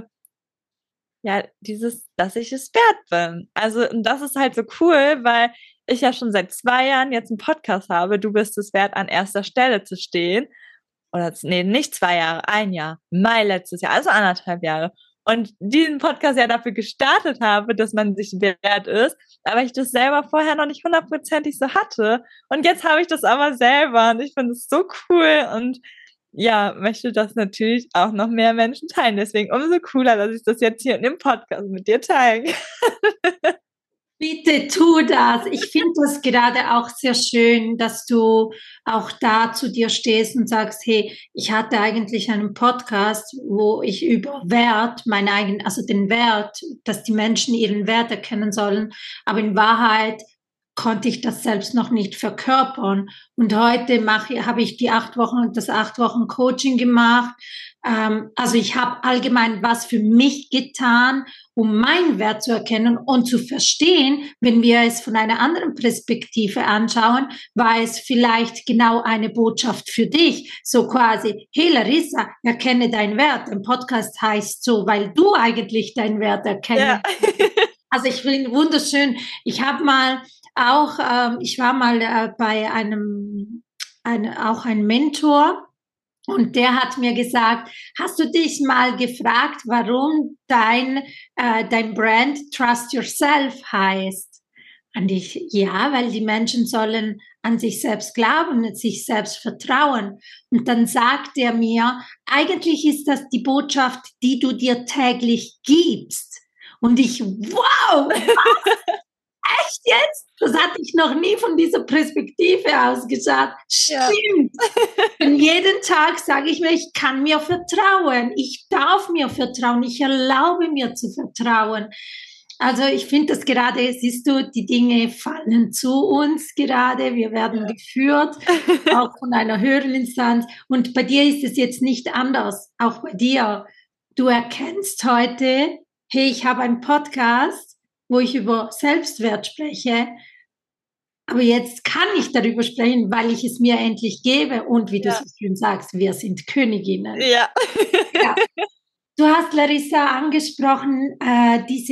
dass ich es wert bin. Also, und das ist halt so cool, weil ich ja schon seit 2 Jahren jetzt einen Podcast habe, du bist es wert, an erster Stelle zu stehen. Oder, nee, nicht 2 Jahre, 1 Jahr. Mai letztes Jahr, also 1,5 Jahre. Und diesen Podcast ja dafür gestartet habe, dass man sich wert ist, aber ich das selber vorher noch nicht 100%ig so hatte. Und jetzt habe ich das aber selber und ich finde es so cool und ja, möchte das natürlich auch noch mehr Menschen teilen. Deswegen umso cooler, dass ich das jetzt hier in dem Podcast mit dir teilen kann. Bitte tu das. Ich finde das gerade auch sehr schön, dass du auch da zu dir stehst und sagst, hey, ich hatte eigentlich einen Podcast, wo ich über Wert, also den Wert, dass die Menschen ihren Wert erkennen sollen, aber in Wahrheit konnte ich das selbst noch nicht verkörpern. Und heute habe ich das 8 Wochen Coaching gemacht. Also ich habe allgemein was für mich getan, um meinen Wert zu erkennen und zu verstehen, wenn wir es von einer anderen Perspektive anschauen, war es vielleicht genau eine Botschaft für dich. So quasi, hey Larissa, erkenne deinen Wert. Ein Podcast heißt so, weil du eigentlich deinen Wert erkennst. Ja. Also ich finde wunderschön. Ich war mal bei auch ein Mentor, und der hat mir gesagt, hast du dich mal gefragt, warum dein Brand Trust Yourself heißt? An dich, ja, weil die Menschen sollen an sich selbst glauben und sich selbst vertrauen. Und dann sagt er mir, eigentlich ist das die Botschaft, die du dir täglich gibst. Und ich, wow, echt jetzt? Das hatte ich noch nie von dieser Perspektive aus gesagt. Stimmt. Ja. Und jeden Tag sage ich mir, ich kann mir vertrauen. Ich darf mir vertrauen. Ich erlaube mir zu vertrauen. Also ich finde das gerade, siehst du, die Dinge fallen zu uns gerade. Wir werden geführt, auch von einer höheren Instanz. Und bei dir ist es jetzt nicht anders. Auch bei dir. Du erkennst heute, hey, ich habe einen Podcast, wo ich über Selbstwert spreche. Aber jetzt kann ich darüber sprechen, weil ich es mir endlich gebe. Und wie du so schön sagst, wir sind Königinnen. Ja. Ja. Du hast, Larissa, angesprochen, diese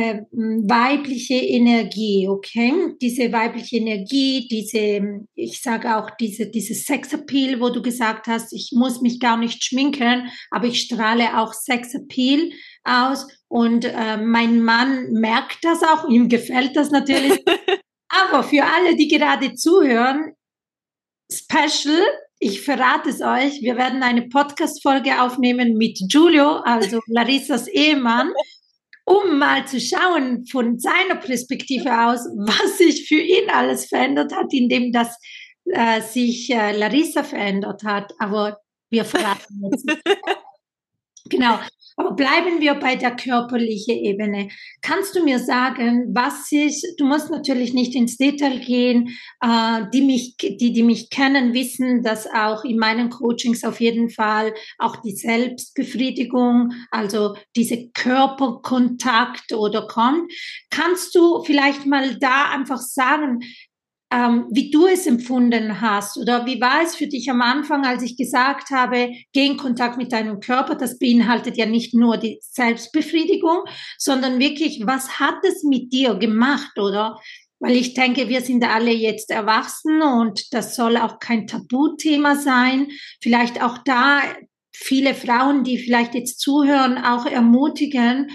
weibliche Energie, okay? Diese weibliche Energie, ich sage auch, dieses Sexappeal, wo du gesagt hast, ich muss mich gar nicht schminken, aber ich strahle auch Sexappeal aus. Und mein Mann merkt das auch, ihm gefällt das natürlich. Aber für alle, die gerade zuhören, Special, ich verrate es euch, wir werden eine Podcast-Folge aufnehmen mit Giulio, also Larissas Ehemann, um mal zu schauen von seiner Perspektive aus, was sich für ihn alles verändert hat, indem das sich Larissa verändert hat. Aber wir verraten jetzt nicht. Genau. Aber bleiben wir bei der körperlichen Ebene. Kannst du mir sagen, du musst natürlich nicht ins Detail gehen, die mich kennen, wissen, dass auch in meinen Coachings auf jeden Fall auch die Selbstbefriedigung, also diese Körperkontakt oder kommt. Kannst du vielleicht mal da einfach sagen, wie du es empfunden hast oder wie war es für dich am Anfang, als ich gesagt habe, geh in Kontakt mit deinem Körper, das beinhaltet ja nicht nur die Selbstbefriedigung, sondern wirklich, was hat es mit dir gemacht, oder? Weil ich denke, wir sind alle jetzt erwachsen und das soll auch kein Tabuthema sein. Vielleicht auch da viele Frauen, die vielleicht jetzt zuhören, auch ermutigen,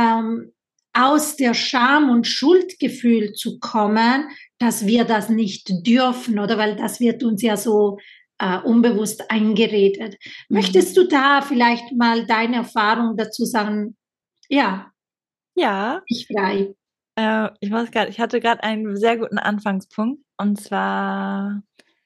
aus der Scham und Schuldgefühl zu kommen, dass wir das nicht dürfen, oder? Weil das wird uns ja so unbewusst eingeredet. Möchtest du da vielleicht mal deine Erfahrung dazu sagen? Ja. Ja. Ich frei. Ich hatte gerade einen sehr guten Anfangspunkt, und zwar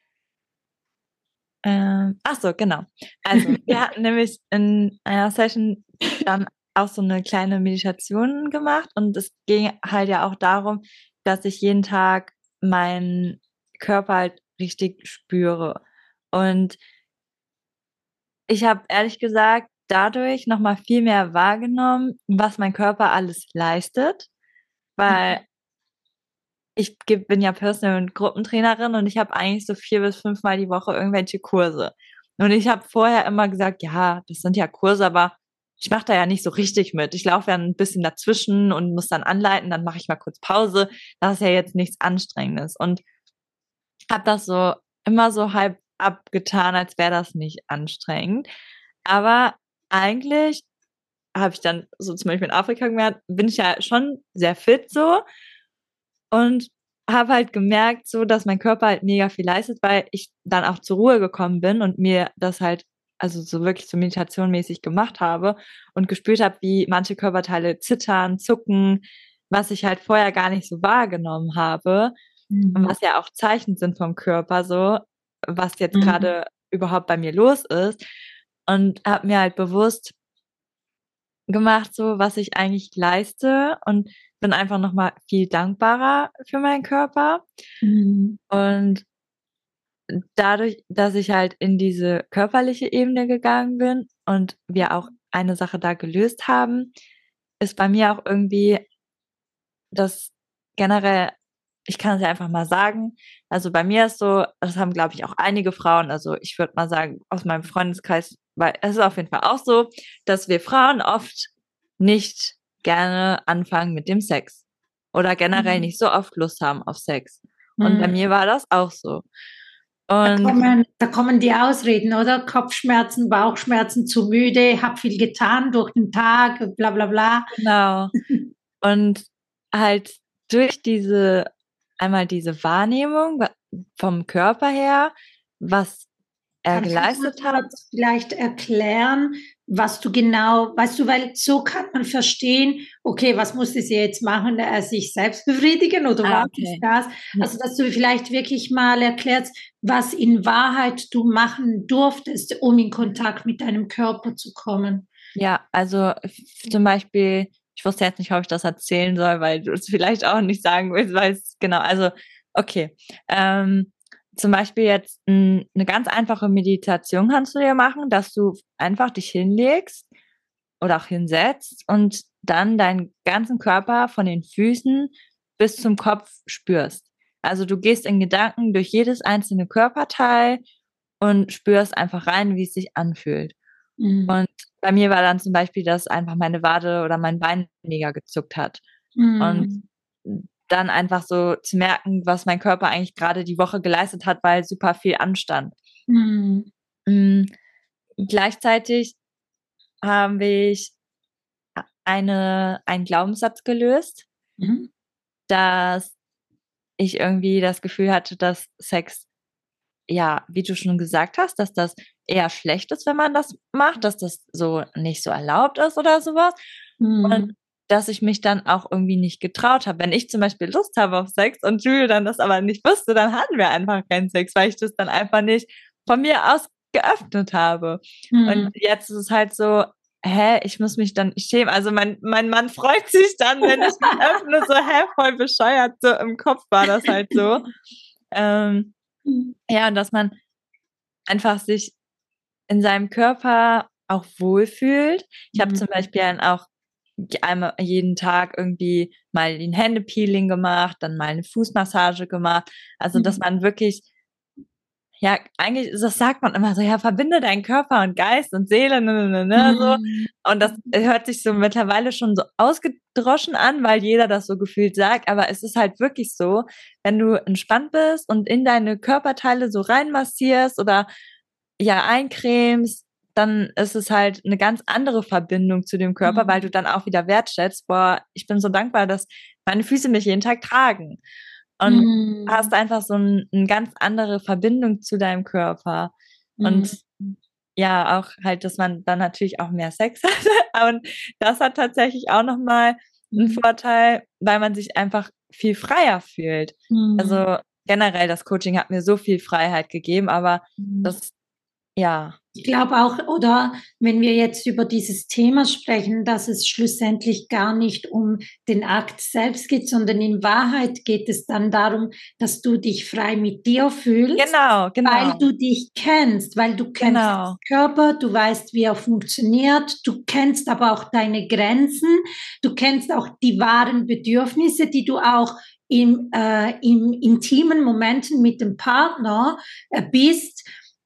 ach so, genau. Also, wir hatten nämlich in einer Session dann auch so eine kleine Meditation gemacht, und es ging halt ja auch darum, dass ich jeden Tag meinen Körper halt richtig spüre. Und ich habe ehrlich gesagt dadurch noch mal viel mehr wahrgenommen, was mein Körper alles leistet, weil bin ja Personal- und Gruppentrainerin, und ich habe eigentlich so 4 bis 5 Mal die Woche irgendwelche Kurse. Und ich habe vorher immer gesagt, ja, das sind ja Kurse, aber ich mache da ja nicht so richtig mit. Ich laufe ja ein bisschen dazwischen und muss dann anleiten, dann mache ich mal kurz Pause. Das ist ja jetzt nichts Anstrengendes. Und habe das so immer so halb abgetan, als wäre das nicht anstrengend. Aber eigentlich habe ich dann so zum Beispiel in Afrika gemerkt, bin ich ja schon sehr fit so, und habe halt gemerkt, so, dass mein Körper halt mega viel leistet, weil ich dann auch zur Ruhe gekommen bin und mir das halt, also so wirklich so meditationmäßig gemacht habe und gespürt habe, wie manche Körperteile zittern, zucken, was ich halt vorher gar nicht so wahrgenommen habe, und was ja auch Zeichen sind vom Körper, so, was jetzt gerade überhaupt bei mir los ist, und habe mir halt bewusst gemacht, so, was ich eigentlich leiste, und bin einfach noch mal viel dankbarer für meinen Körper. Und dadurch, dass ich halt in diese körperliche Ebene gegangen bin und wir auch eine Sache da gelöst haben, ist bei mir auch irgendwie das generell, ich kann es ja einfach mal sagen, also bei mir ist so, das haben, glaube ich, auch einige Frauen, also ich würde mal sagen, aus meinem Freundeskreis, weil es ist auf jeden Fall auch so, dass wir Frauen oft nicht gerne anfangen mit dem Sex oder generell nicht so oft Lust haben auf Sex. Und bei mir war das auch so. Und da kommen die Ausreden, oder? Kopfschmerzen, Bauchschmerzen, zu müde, hab viel getan durch den Tag, bla bla bla. genau. Und halt durch einmal diese Wahrnehmung vom Körper her, was er geleistet hat. Kannst du vielleicht erklären, was du genau, weißt du, weil so kann man verstehen, okay, was musste sie jetzt machen, sich selbst befriedigen oder was ist das? Also, dass du vielleicht wirklich mal erklärst, was in Wahrheit du machen durftest, um in Kontakt mit deinem Körper zu kommen. Ja, also zum Beispiel, ich wusste jetzt nicht, ob ich das erzählen soll, weil du es vielleicht auch nicht sagen willst, weil es genau, also okay. Zum Beispiel jetzt eine ganz einfache Meditation kannst du dir machen, dass du einfach dich hinlegst oder auch hinsetzt und dann deinen ganzen Körper von den Füßen bis zum Kopf spürst. Also du gehst in Gedanken durch jedes einzelne Körperteil und spürst einfach rein, wie es sich anfühlt. Und bei mir war dann zum Beispiel, dass einfach meine Wade oder mein Bein mega gezuckt hat. Und dann einfach so zu merken, was mein Körper eigentlich gerade die Woche geleistet hat, weil super viel anstand. Gleichzeitig habe ich einen Glaubenssatz gelöst, dass ich irgendwie das Gefühl hatte, dass Sex, ja, wie du schon gesagt hast, dass das eher schlecht ist, wenn man das macht, dass das so nicht so erlaubt ist oder sowas. Und dass ich mich dann auch irgendwie nicht getraut habe. Wenn ich zum Beispiel Lust habe auf Sex und Julio dann das aber nicht wusste, dann hatten wir einfach keinen Sex, weil ich das dann einfach nicht von mir aus geöffnet habe. Und jetzt ist es halt so, ich muss mich dann schämen. Also mein Mann freut sich dann, wenn ich mich öffne, so, voll bescheuert, so im Kopf war das halt so. Ja, und dass man einfach sich in seinem Körper auch wohlfühlt. Ich habe zum Beispiel dann auch einmal jeden Tag irgendwie mal ein Händepeeling gemacht, dann mal eine Fußmassage gemacht. Also, dass man wirklich, ja, eigentlich, das sagt man immer so, ja, verbinde deinen Körper und Geist und Seele, so. Und das hört sich so mittlerweile schon so ausgedroschen an, weil jeder das so gefühlt sagt. Aber es ist halt wirklich so, wenn du entspannt bist und in deine Körperteile so reinmassierst oder ja eincremst, dann ist es halt eine ganz andere Verbindung zu dem Körper, weil du dann auch wieder wertschätzt, boah, ich bin so dankbar, dass meine Füße mich jeden Tag tragen. Und hast einfach so eine ganz andere Verbindung zu deinem Körper. Und ja, auch halt, dass man dann natürlich auch mehr Sex hat. Und das hat tatsächlich auch nochmal einen Vorteil, weil man sich einfach viel freier fühlt. Also generell, das Coaching hat mir so viel Freiheit gegeben, aber das, ja. Ich glaube auch, oder wenn wir jetzt über dieses Thema sprechen, dass es schlussendlich gar nicht um den Akt selbst geht, sondern in Wahrheit geht es dann darum, dass du dich frei mit dir fühlst. Genau. Weil du dich kennst, weil du kennst den Körper, du weißt, wie er funktioniert, du kennst aber auch deine Grenzen, du kennst auch die wahren Bedürfnisse, die du auch im intimen Momenten mit dem Partner bist.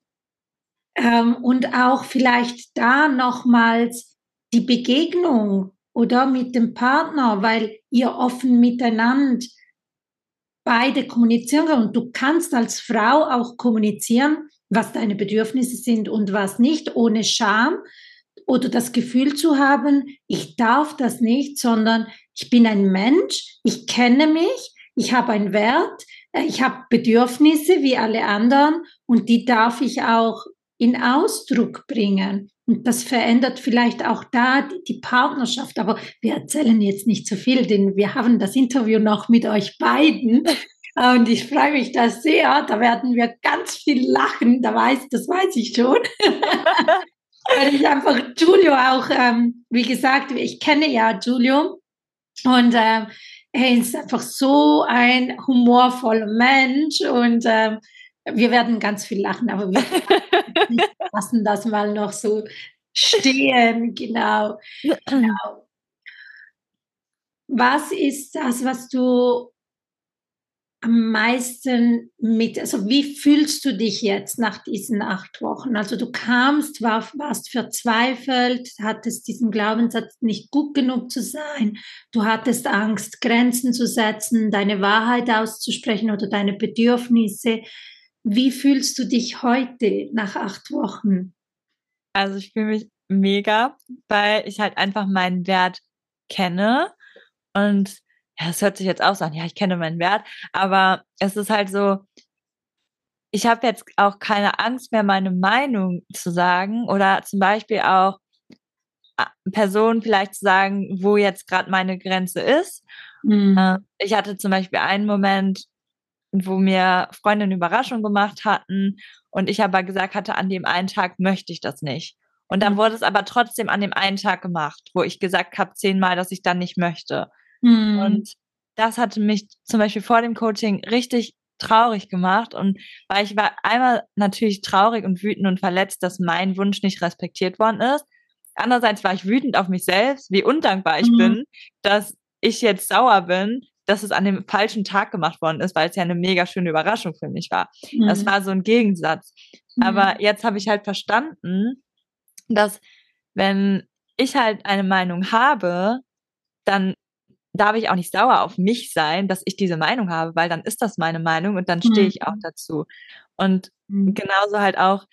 Und auch vielleicht da nochmals die Begegnung oder mit dem Partner, weil ihr offen miteinander beide kommunizieren könnt. Und du kannst als Frau auch kommunizieren, was deine Bedürfnisse sind und was nicht, ohne Scham oder das Gefühl zu haben, ich darf das nicht, sondern ich bin ein Mensch, ich kenne mich, ich habe einen Wert, ich habe Bedürfnisse wie alle anderen und die darf ich auch in Ausdruck bringen. Und das verändert vielleicht auch da die Partnerschaft. Aber wir erzählen jetzt nicht so viel, denn wir haben das Interview noch mit euch beiden. Und ich freue mich da sehr. Da werden wir ganz viel lachen. Das weiß ich schon. Weil ich einfach Giulio auch, wie gesagt, ich kenne ja Giulio. Und er ist einfach so ein humorvoller Mensch. Und wir werden ganz viel lachen, aber wir lassen das mal noch so stehen. Genau. Was ist das, was du am meisten also wie fühlst du dich jetzt nach diesen 8 Wochen? Also du kamst, warst verzweifelt, hattest diesen Glaubenssatz, nicht gut genug zu sein. Du hattest Angst, Grenzen zu setzen, deine Wahrheit auszusprechen oder deine Bedürfnisse. Wie fühlst du dich heute nach 8 Wochen? Also ich fühle mich mega, weil ich halt einfach meinen Wert kenne und ja, das hört sich jetzt auch so an, ja, ich kenne meinen Wert, aber es ist halt so, ich habe jetzt auch keine Angst mehr, meine Meinung zu sagen oder zum Beispiel auch Personen vielleicht zu sagen, wo jetzt gerade meine Grenze ist. Ich hatte zum Beispiel einen Moment, wo mir Freunde eine Überraschung gemacht hatten und ich aber gesagt hatte, an dem einen Tag möchte ich das nicht. Und dann wurde es aber trotzdem an dem einen Tag gemacht, wo ich gesagt habe 10-mal, dass ich dann nicht möchte. Und das hatte mich zum Beispiel vor dem Coaching richtig traurig gemacht und weil ich war einmal natürlich traurig und wütend und verletzt, dass mein Wunsch nicht respektiert worden ist. Andererseits war ich wütend auf mich selbst, wie undankbar ich bin, dass ich jetzt sauer bin, dass es an dem falschen Tag gemacht worden ist, weil es ja eine mega schöne Überraschung für mich war. Das war so ein Gegensatz. Aber jetzt habe ich halt verstanden, dass wenn ich halt eine Meinung habe, dann darf ich auch nicht sauer auf mich sein, dass ich diese Meinung habe, weil dann ist das meine Meinung und dann stehe ich auch dazu. Und genauso halt auch,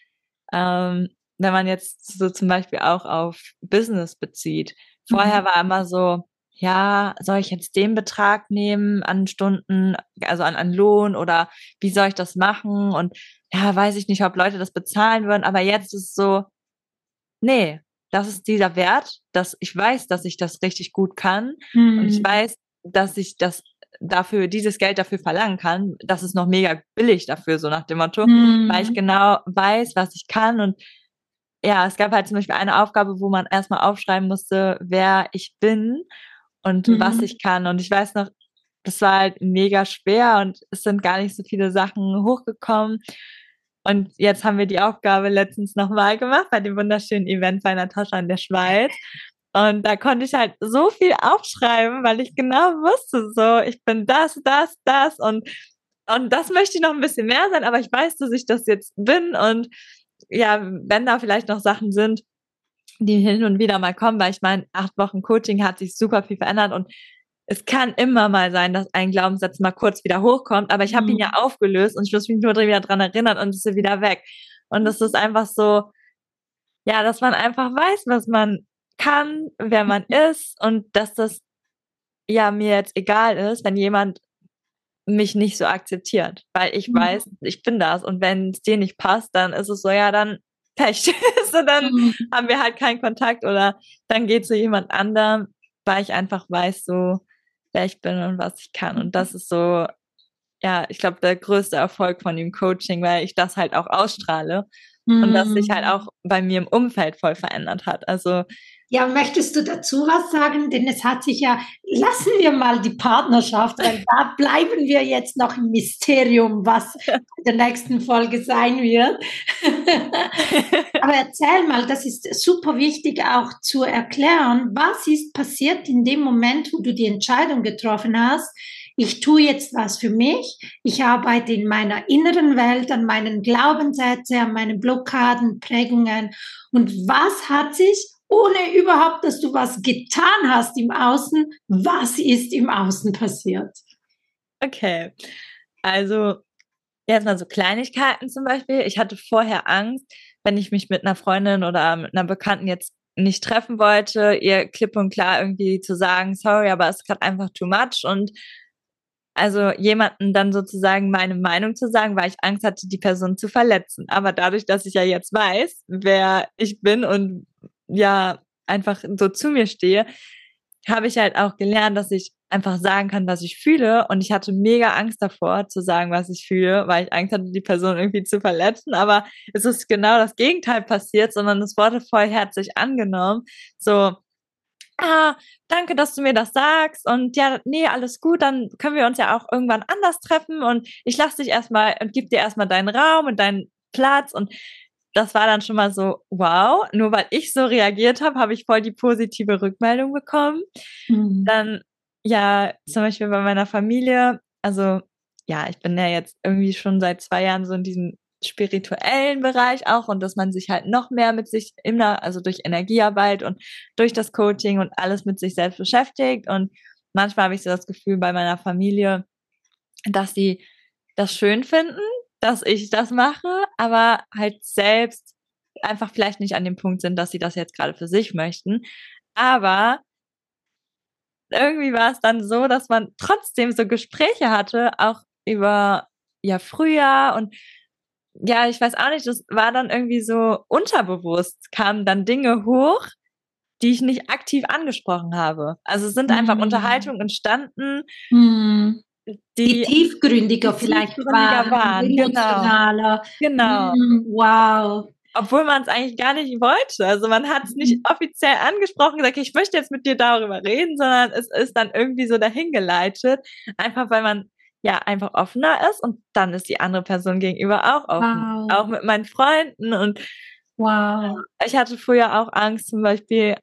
wenn man jetzt so zum Beispiel auch auf Business bezieht. Vorher war immer so, ja, soll ich jetzt den Betrag nehmen an Stunden, also an Lohn oder wie soll ich das machen? Und ja, weiß ich nicht, ob Leute das bezahlen würden, aber jetzt ist es so, nee, das ist dieser Wert, dass ich weiß, dass ich das richtig gut kann und ich weiß, dass ich das dafür, dieses Geld dafür verlangen kann. Das ist noch mega billig dafür, so nach dem Motto, weil ich genau weiß, was ich kann und ja, es gab halt zum Beispiel eine Aufgabe, wo man erstmal aufschreiben musste, wer ich bin und was ich kann. Und ich weiß noch, das war halt mega schwer und es sind gar nicht so viele Sachen hochgekommen. Und jetzt haben wir die Aufgabe letztens nochmal gemacht bei dem wunderschönen Event bei Natascha in der Schweiz. Und da konnte ich halt so viel aufschreiben, weil ich genau wusste, so, ich bin das, das, das und das möchte ich noch ein bisschen mehr sein, aber ich weiß, dass ich das jetzt bin und ja, wenn da vielleicht noch Sachen sind, die hin und wieder mal kommen, weil ich meine, 8 Wochen Coaching hat sich super viel verändert und es kann immer mal sein, dass ein Glaubenssatz mal kurz wieder hochkommt, aber ich habe ihn ja aufgelöst und ich muss mich nur wieder dran erinnern und es ist wieder weg. Und es ist einfach so, ja, dass man einfach weiß, was man kann, wer man ist und dass das ja mir jetzt egal ist, wenn jemand mich nicht so akzeptiert, weil ich weiß, ich bin das und wenn es dir nicht passt, dann ist es so, ja, dann Pech. So, dann haben wir halt keinen Kontakt oder dann geht zu jemand anderem, weil ich einfach weiß so, wer ich bin und was ich kann und das ist so, ja, ich glaube, der größte Erfolg von dem Coaching, weil ich das halt auch ausstrahle und das sich halt auch bei mir im Umfeld voll verändert hat. Also ja, möchtest du dazu was sagen? Denn es hat sich ja, lassen wir mal die Partnerschaft, weil da bleiben wir jetzt noch im Mysterium, was in der nächsten Folge sein wird. Aber erzähl mal, das ist super wichtig auch zu erklären, was ist passiert in dem Moment, wo du die Entscheidung getroffen hast, ich tue jetzt was für mich, ich arbeite in meiner inneren Welt, an meinen Glaubenssätzen, an meinen Blockaden, Prägungen und was hat sich ohne überhaupt, dass du was getan hast im Außen, was ist im Außen passiert? Okay, also jetzt mal so Kleinigkeiten zum Beispiel. Ich hatte vorher Angst, wenn ich mich mit einer Freundin oder mit einer Bekannten jetzt nicht treffen wollte, ihr klipp und klar irgendwie zu sagen, sorry, aber es ist gerade einfach too much und also jemanden dann sozusagen meine Meinung zu sagen, weil ich Angst hatte, die Person zu verletzen. Aber dadurch, dass ich ja jetzt weiß, wer ich bin und ja einfach so zu mir stehe, habe ich halt auch gelernt, dass ich einfach sagen kann, was ich fühle. Und ich hatte mega Angst davor, zu sagen, was ich fühle, weil ich Angst hatte, die Person irgendwie zu verletzen. Aber es ist genau das Gegenteil passiert, sondern es wurde vollherzig angenommen. So, danke, dass du mir das sagst. Und ja, nee, alles gut, dann können wir uns ja auch irgendwann anders treffen. Und ich lasse dich erstmal und gebe dir erstmal deinen Raum und deinen Platz. Und das war dann schon mal so, wow, nur weil ich so reagiert habe, habe ich voll die positive Rückmeldung bekommen. Dann, ja, zum Beispiel bei meiner Familie, also ja, ich bin ja jetzt irgendwie schon seit 2 Jahren so in diesem spirituellen Bereich auch und dass man sich halt noch mehr mit sich immer, also durch Energiearbeit und durch das Coaching und alles mit sich selbst beschäftigt. Und manchmal habe ich so das Gefühl bei meiner Familie, dass sie das schön finden, dass ich das mache, aber halt selbst einfach vielleicht nicht an dem Punkt sind, dass sie das jetzt gerade für sich möchten. Aber irgendwie war es dann so, dass man trotzdem so Gespräche hatte, auch über früher und ja, ich weiß auch nicht, das war dann irgendwie so unterbewusst, kamen dann Dinge hoch, die ich nicht aktiv angesprochen habe. Also es sind einfach Unterhaltungen entstanden, die tiefgründiger vielleicht tiefgründiger waren. emotionaler. Genau. Wow. Obwohl man es eigentlich gar nicht wollte. Also man hat es nicht offiziell angesprochen, gesagt, ich möchte jetzt mit dir darüber reden, sondern es ist dann irgendwie so dahingeleitet, einfach weil man einfach offener ist und dann ist die andere Person gegenüber auch offen. Wow. Auch mit meinen Freunden und ich hatte früher auch Angst, zum Beispiel,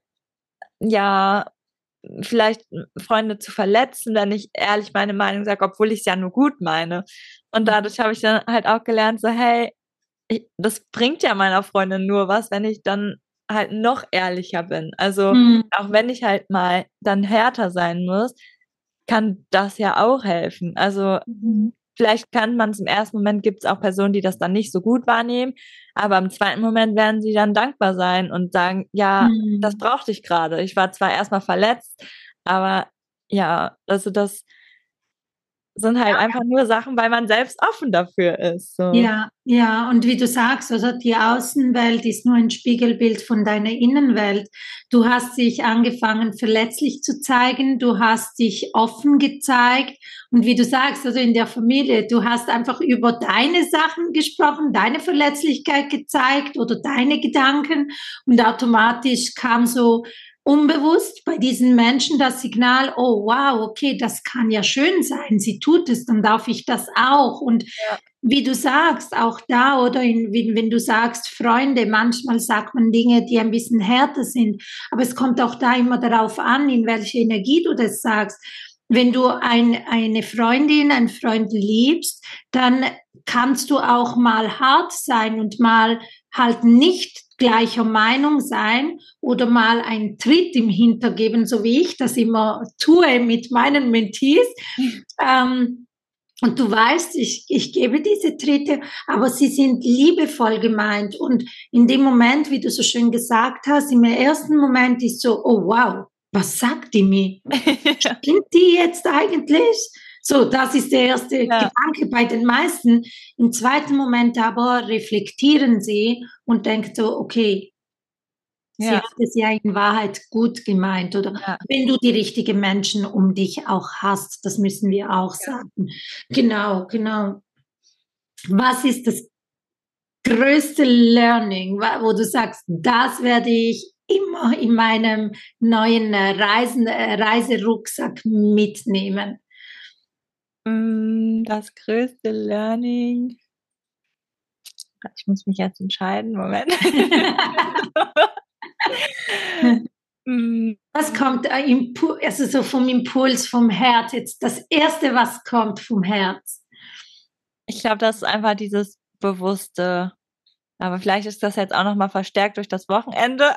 vielleicht Freunde zu verletzen, wenn ich ehrlich meine Meinung sage, obwohl ich es ja nur gut meine. Und dadurch habe ich dann halt auch gelernt, so hey, das bringt ja meiner Freundin nur was, wenn ich dann halt noch ehrlicher bin. Also auch wenn ich halt mal dann härter sein muss, kann das ja auch helfen. Also vielleicht kann man es im ersten Moment, gibt es auch Personen, die das dann nicht so gut wahrnehmen, aber im zweiten Moment werden sie dann dankbar sein und sagen, das brauchte ich gerade. Ich war zwar erstmal verletzt, aber also das sind halt einfach nur Sachen, weil man selbst offen dafür ist. So. Ja, und wie du sagst, also die Außenwelt ist nur ein Spiegelbild von deiner Innenwelt. Du hast dich angefangen, verletzlich zu zeigen, du hast dich offen gezeigt und wie du sagst, also in der Familie, du hast einfach über deine Sachen gesprochen, deine Verletzlichkeit gezeigt oder deine Gedanken und automatisch kam so unbewusst bei diesen Menschen das Signal, oh wow, okay, das kann ja schön sein, sie tut es, dann darf ich das auch. Und wie du sagst, auch da oder wenn du sagst Freunde, manchmal sagt man Dinge, die ein bisschen härter sind, aber es kommt auch da immer darauf an, in welche Energie du das sagst. Wenn du eine Freundin, einen Freund liebst, dann kannst du auch mal hart sein und mal halt nicht gleicher Meinung sein oder mal einen Tritt im Hintern geben, so wie ich das immer tue mit meinen Mentees. Und du weißt, ich gebe diese Tritte, aber sie sind liebevoll gemeint. Und in dem Moment, wie du so schön gesagt hast, im ersten Moment ist so, oh wow, was sagt die mir? Stimmt die jetzt eigentlich? So, das ist der erste Gedanke bei den meisten. Im zweiten Moment aber reflektieren sie und denken so, okay, sie hat es ja in Wahrheit gut gemeint. Oder wenn du die richtigen Menschen um dich auch hast, das müssen wir auch sagen. Genau. Was ist das größte Learning, wo du sagst, das werde ich immer in meinem neuen Reiserucksack mitnehmen? Das größte Learning. Ich muss mich jetzt entscheiden. Moment. Was kommt also so vom Impuls, vom Herz? Jetzt das Erste, was kommt vom Herz? Ich glaube, das ist einfach dieses Bewusste. Aber vielleicht ist das jetzt auch nochmal verstärkt durch das Wochenende.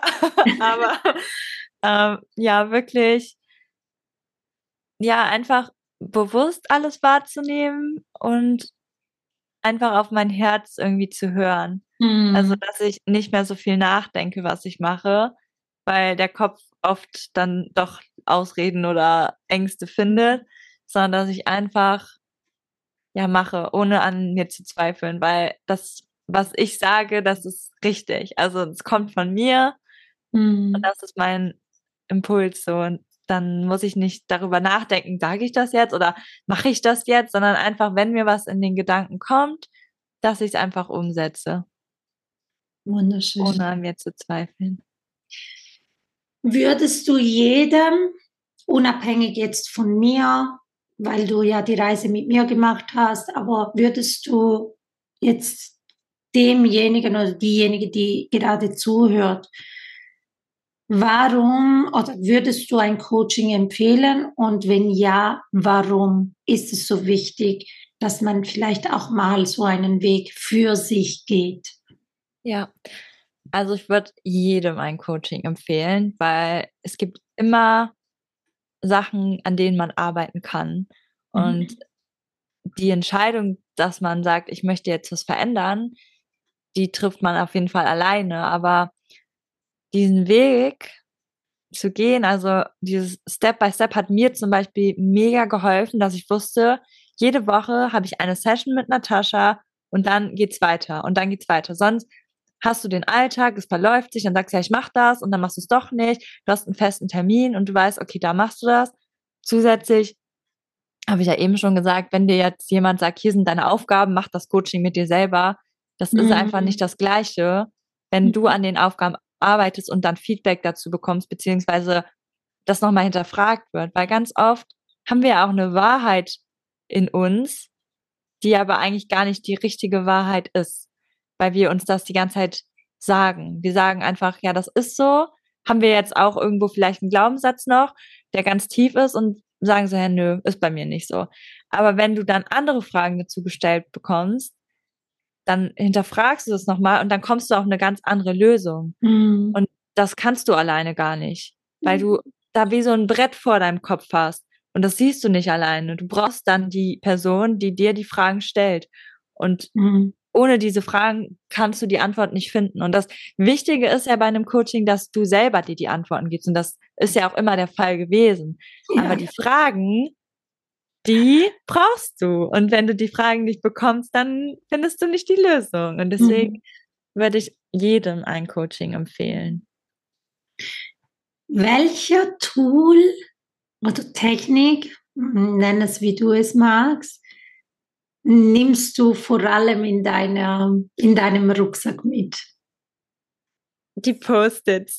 Aber wirklich, einfach bewusst alles wahrzunehmen und einfach auf mein Herz irgendwie zu hören. Also, dass ich nicht mehr so viel nachdenke, was ich mache, weil der Kopf oft dann doch Ausreden oder Ängste findet, sondern dass ich einfach mache, ohne an mir zu zweifeln, weil das, was ich sage, das ist richtig. Also es kommt von mir und das ist mein Impuls so. Und dann muss ich nicht darüber nachdenken, sage ich das jetzt oder mache ich das jetzt, sondern einfach, wenn mir was in den Gedanken kommt, dass ich es einfach umsetze. Wunderschön. Ohne an mir zu zweifeln. Würdest du jedem, unabhängig jetzt von mir, weil du ja die Reise mit mir gemacht hast, aber würdest du jetzt demjenigen oder diejenige, die gerade zuhört, warum oder würdest du ein Coaching empfehlen? Und wenn ja, warum ist es so wichtig, dass man vielleicht auch mal so einen Weg für sich geht? Ja, also ich würde jedem ein Coaching empfehlen, weil es gibt immer Sachen, an denen man arbeiten kann. Und die Entscheidung, dass man sagt, ich möchte jetzt was verändern, die trifft man auf jeden Fall alleine. Aber diesen Weg, zu gehen. Also dieses Step by Step hat mir zum Beispiel mega geholfen, dass ich wusste, jede Woche habe ich eine Session mit Natascha und dann geht's weiter und dann geht's weiter. Sonst hast du den Alltag, es verläuft sich, dann sagst du, ja, ich mach das und dann machst du es doch nicht. Du hast einen festen Termin und du weißt, okay, da machst du das. Zusätzlich habe ich ja eben schon gesagt, wenn dir jetzt jemand sagt, hier sind deine Aufgaben, mach das Coaching mit dir selber, das ist einfach nicht das Gleiche, wenn du an den Aufgaben arbeitest und dann Feedback dazu bekommst, beziehungsweise das nochmal hinterfragt wird. Weil ganz oft haben wir ja auch eine Wahrheit in uns, die aber eigentlich gar nicht die richtige Wahrheit ist, weil wir uns das die ganze Zeit sagen. Wir sagen einfach, ja, das ist so. Haben wir jetzt auch irgendwo vielleicht einen Glaubenssatz noch, der ganz tief ist und sagen so, ja, nö, ist bei mir nicht so. Aber wenn du dann andere Fragen dazu gestellt bekommst, dann hinterfragst du das nochmal und dann kommst du auf eine ganz andere Lösung. Und das kannst du alleine gar nicht, weil du da wie so ein Brett vor deinem Kopf hast. Und das siehst du nicht alleine. Du brauchst dann die Person, die dir die Fragen stellt. Und ohne diese Fragen kannst du die Antwort nicht finden. Und das Wichtige ist ja bei einem Coaching, dass du selber dir die Antworten gibst. Und das ist ja auch immer der Fall gewesen. Ja. Aber die Fragen, die brauchst du. Und wenn du die Fragen nicht bekommst, dann findest du nicht die Lösung. Und deswegen würde ich jedem ein Coaching empfehlen. Welcher Tool oder Technik, nenn es wie du es magst, nimmst du vor allem in deinem Rucksack mit? Die Post-its.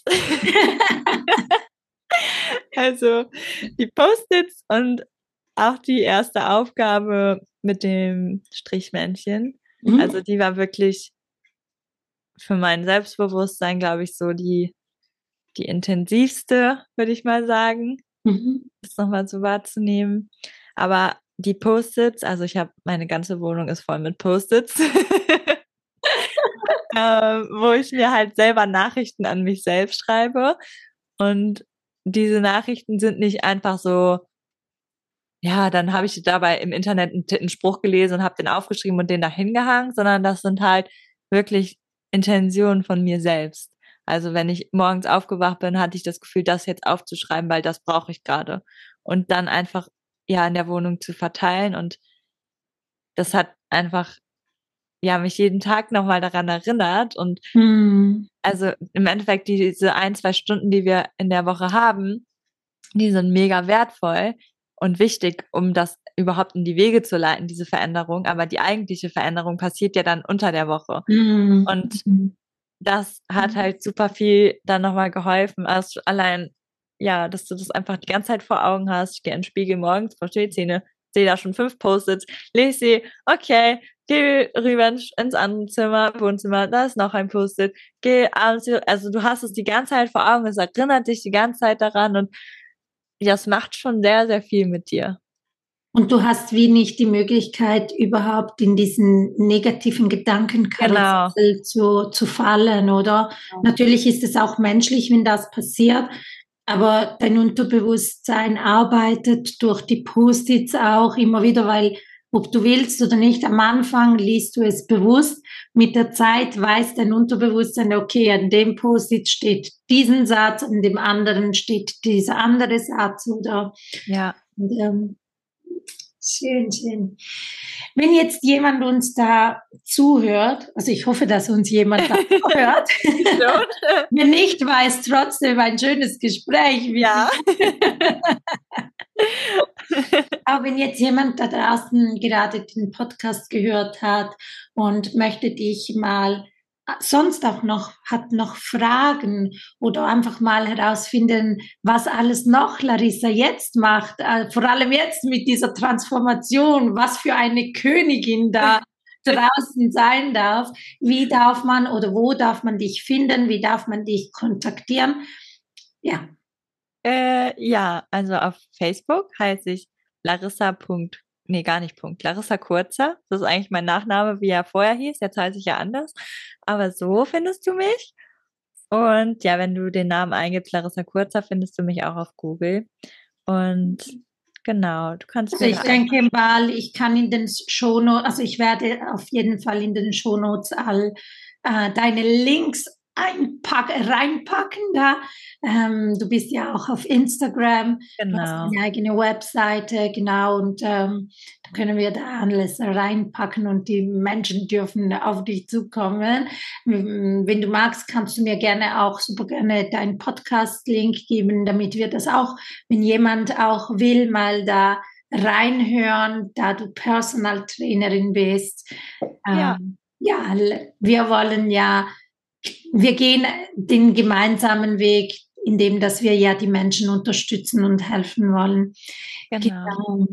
Also die Post-its und auch die erste Aufgabe mit dem Strichmännchen. Also die war wirklich für mein Selbstbewusstsein, glaube ich, so die intensivste, würde ich mal sagen, das nochmal so wahrzunehmen. Aber die Post-its, also meine ganze Wohnung ist voll mit Post-its, wo ich mir halt selber Nachrichten an mich selbst schreibe. Und diese Nachrichten sind nicht einfach so, ja, dann habe ich dabei im Internet einen Spruch gelesen und habe den aufgeschrieben und den da hingehangen, sondern das sind halt wirklich Intentionen von mir selbst. Also wenn ich morgens aufgewacht bin, hatte ich das Gefühl, das jetzt aufzuschreiben, weil das brauche ich gerade. Und dann einfach, ja, in der Wohnung zu verteilen. Und das hat einfach, ja, mich jeden Tag nochmal daran erinnert. Und also im Endeffekt diese 1-2 Stunden, die wir in der Woche haben, die sind mega wertvoll und wichtig, um das überhaupt in die Wege zu leiten, diese Veränderung. Aber die eigentliche Veränderung passiert ja dann unter der Woche. Und das hat halt super viel dann nochmal geholfen. Also allein, ja, dass du das einfach die ganze Zeit vor Augen hast. Ich gehe in den Spiegel morgens, verstehe die Zähne, sehe da schon 5 Post-its, lese sie, okay, geh rüber ins andere Zimmer, Wohnzimmer, da ist noch ein Post-it, geh abends, also du hast es die ganze Zeit vor Augen, es erinnert dich die ganze Zeit daran und das macht schon sehr, sehr viel mit dir. Und du hast wie nicht die Möglichkeit, überhaupt in diesen negativen Gedankenkarussell zu fallen, oder? Ja. Natürlich ist es auch menschlich, wenn das passiert, aber dein Unterbewusstsein arbeitet durch die Post-its auch immer wieder, weil ob du willst oder nicht, am Anfang liest du es bewusst. Mit der Zeit weiß dein Unterbewusstsein, okay, an dem Post-it steht diesen Satz, an dem anderen steht dieser andere Satz, oder? Ja. Und, schön, schön. Wenn jetzt jemand uns da zuhört, also ich hoffe, dass uns jemand da hört, wenn nicht, war es trotzdem ein schönes Gespräch. Ja. Aber wenn jetzt jemand da draußen gerade den Podcast gehört hat und möchte dich mal sonst auch hat noch Fragen oder einfach mal herausfinden, was alles noch Larissa jetzt macht, vor allem jetzt mit dieser Transformation, was für eine Königin da draußen sein darf, wie darf man oder wo darf man dich finden, wie darf man dich kontaktieren? Ja. Ja, also auf Facebook heiße ich Larissa Kurzer. Das ist eigentlich mein Nachname, wie er vorher hieß. Jetzt heiße ich ja anders. Aber so findest du mich. Und ja, wenn du den Namen eingibst, Larissa Kurzer, findest du mich auch auf Google. Und genau, du kannst. Also ich denke mal, ich kann in den Shownotes, also ich werde auf jeden Fall in den Shownotes all deine Links reinpacken da. Du bist ja auch auf Instagram, du hast Genau. eine eigene Webseite, genau, und dann können wir da alles reinpacken und die Menschen dürfen auf dich zukommen. Wenn du magst, kannst du mir gerne auch super gerne deinen Podcast-Link geben, damit wir das auch, wenn jemand auch will, mal da reinhören, da du Personal Trainerin bist. Ja, Ja, wir gehen den gemeinsamen Weg, indem dass wir ja die Menschen unterstützen und helfen wollen. genau. Genau.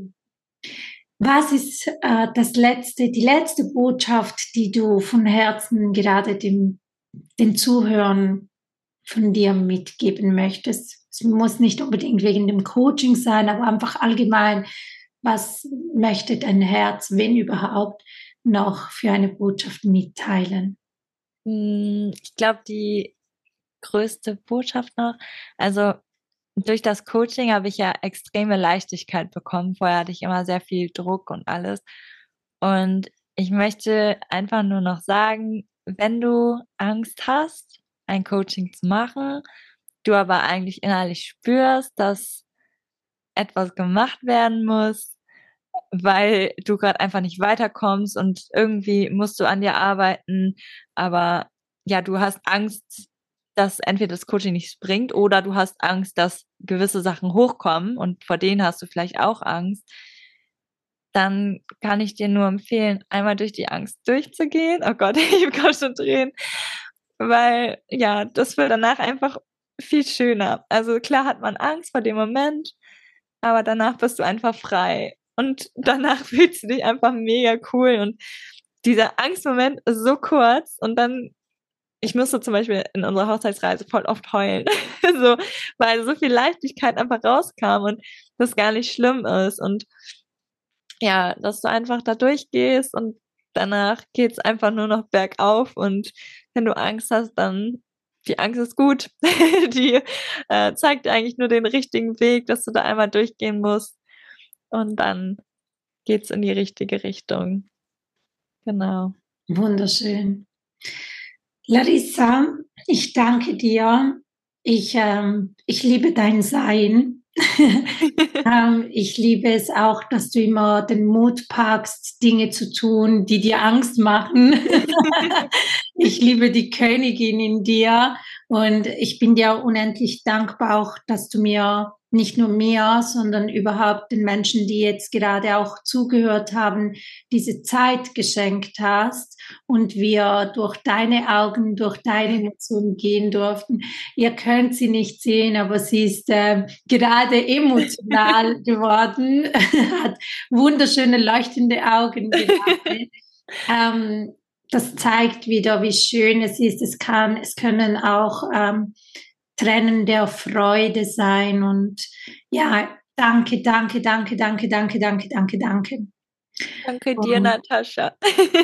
Was ist die letzte Botschaft, die du von Herzen gerade den Zuhörern von dir mitgeben möchtest? Es muss nicht unbedingt wegen dem Coaching sein, aber einfach allgemein. Was möchte dein Herz, wenn überhaupt, noch für eine Botschaft mitteilen? Ich glaube, die größte Botschaft noch, also durch das Coaching habe ich ja extreme Leichtigkeit bekommen. Vorher hatte ich immer sehr viel Druck und alles. Und ich möchte einfach nur noch sagen, wenn du Angst hast, ein Coaching zu machen, du aber eigentlich innerlich spürst, dass etwas gemacht werden muss, weil du gerade einfach nicht weiterkommst und irgendwie musst du an dir arbeiten, aber ja, du hast Angst, dass entweder das Coaching nichts bringt oder du hast Angst, dass gewisse Sachen hochkommen und vor denen hast du vielleicht auch Angst, dann kann ich dir nur empfehlen, einmal durch die Angst durchzugehen. Oh Gott, ich bekomme schon Tränen, weil ja, das wird danach einfach viel schöner. Also klar hat man Angst vor dem Moment, aber danach bist du einfach frei. Und danach fühlst du dich einfach mega cool. Und dieser Angstmoment ist so kurz. Und dann, ich musste zum Beispiel in unserer Hochzeitsreise voll oft heulen. So, weil so viel Leichtigkeit einfach rauskam und das gar nicht schlimm ist. Und ja, dass du einfach da durchgehst und danach geht's einfach nur noch bergauf. Und wenn du Angst hast, dann die Angst ist gut. Die zeigt dir eigentlich nur den richtigen Weg, dass du da einmal durchgehen musst. Und dann geht's in die richtige Richtung. Genau. Wunderschön. Larissa, ich danke dir. Ich liebe dein Sein. Ich liebe es auch, dass du immer den Mut packst, Dinge zu tun, die dir Angst machen. Ich liebe die Königin in dir und ich bin dir unendlich dankbar auch, dass du nicht nur mir, sondern überhaupt den Menschen, die jetzt gerade auch zugehört haben, diese Zeit geschenkt hast und wir durch deine Augen, durch deine Emotionen gehen durften. Ihr könnt sie nicht sehen, aber sie ist gerade emotional geworden, hat wunderschöne leuchtende Augen gerade. Das zeigt wieder, wie schön es ist. Es können auch Tränen der Freude sein und ja, danke, danke, danke, danke, danke, danke, danke, danke. Danke dir, Und Natascha.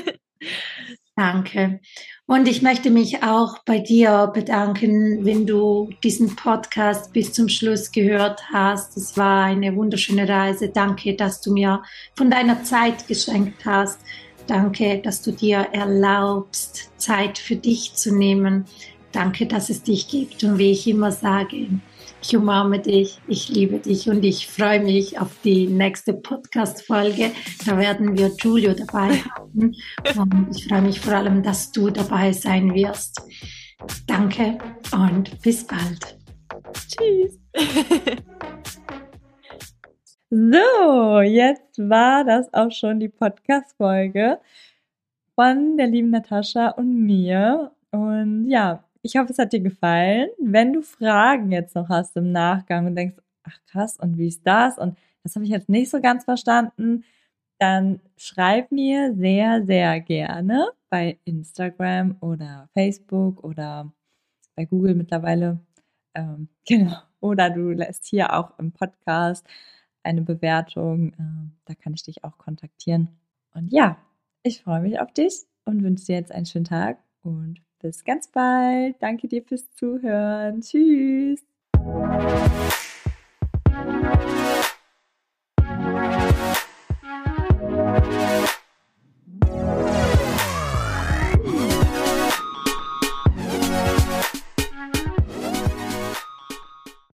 danke. Und ich möchte mich auch bei dir bedanken, wenn du diesen Podcast bis zum Schluss gehört hast. Es war eine wunderschöne Reise. Danke, dass du mir von deiner Zeit geschenkt hast. Danke, dass du dir erlaubst, Zeit für dich zu nehmen. Danke, dass es dich gibt. Und wie ich immer sage, ich umarme dich, ich liebe dich und ich freue mich auf die nächste Podcast-Folge. Da werden wir Giulio dabei haben. Und ich freue mich vor allem, dass du dabei sein wirst. Danke und bis bald. Tschüss. So, jetzt war das auch schon die Podcast-Folge von der lieben Natascha und mir. Und ja, ich hoffe, es hat dir gefallen. Wenn du Fragen jetzt noch hast im Nachgang und denkst, ach krass, und wie ist das? Und das habe ich jetzt nicht so ganz verstanden, dann schreib mir sehr, sehr gerne bei Instagram oder Facebook oder bei Google mittlerweile. Genau. Oder du lässt hier auch im Podcast eine Bewertung. Da kann ich dich auch kontaktieren. Und ja, ich freue mich auf dich und wünsche dir jetzt einen schönen Tag und bis ganz bald. Danke dir fürs Zuhören. Tschüss.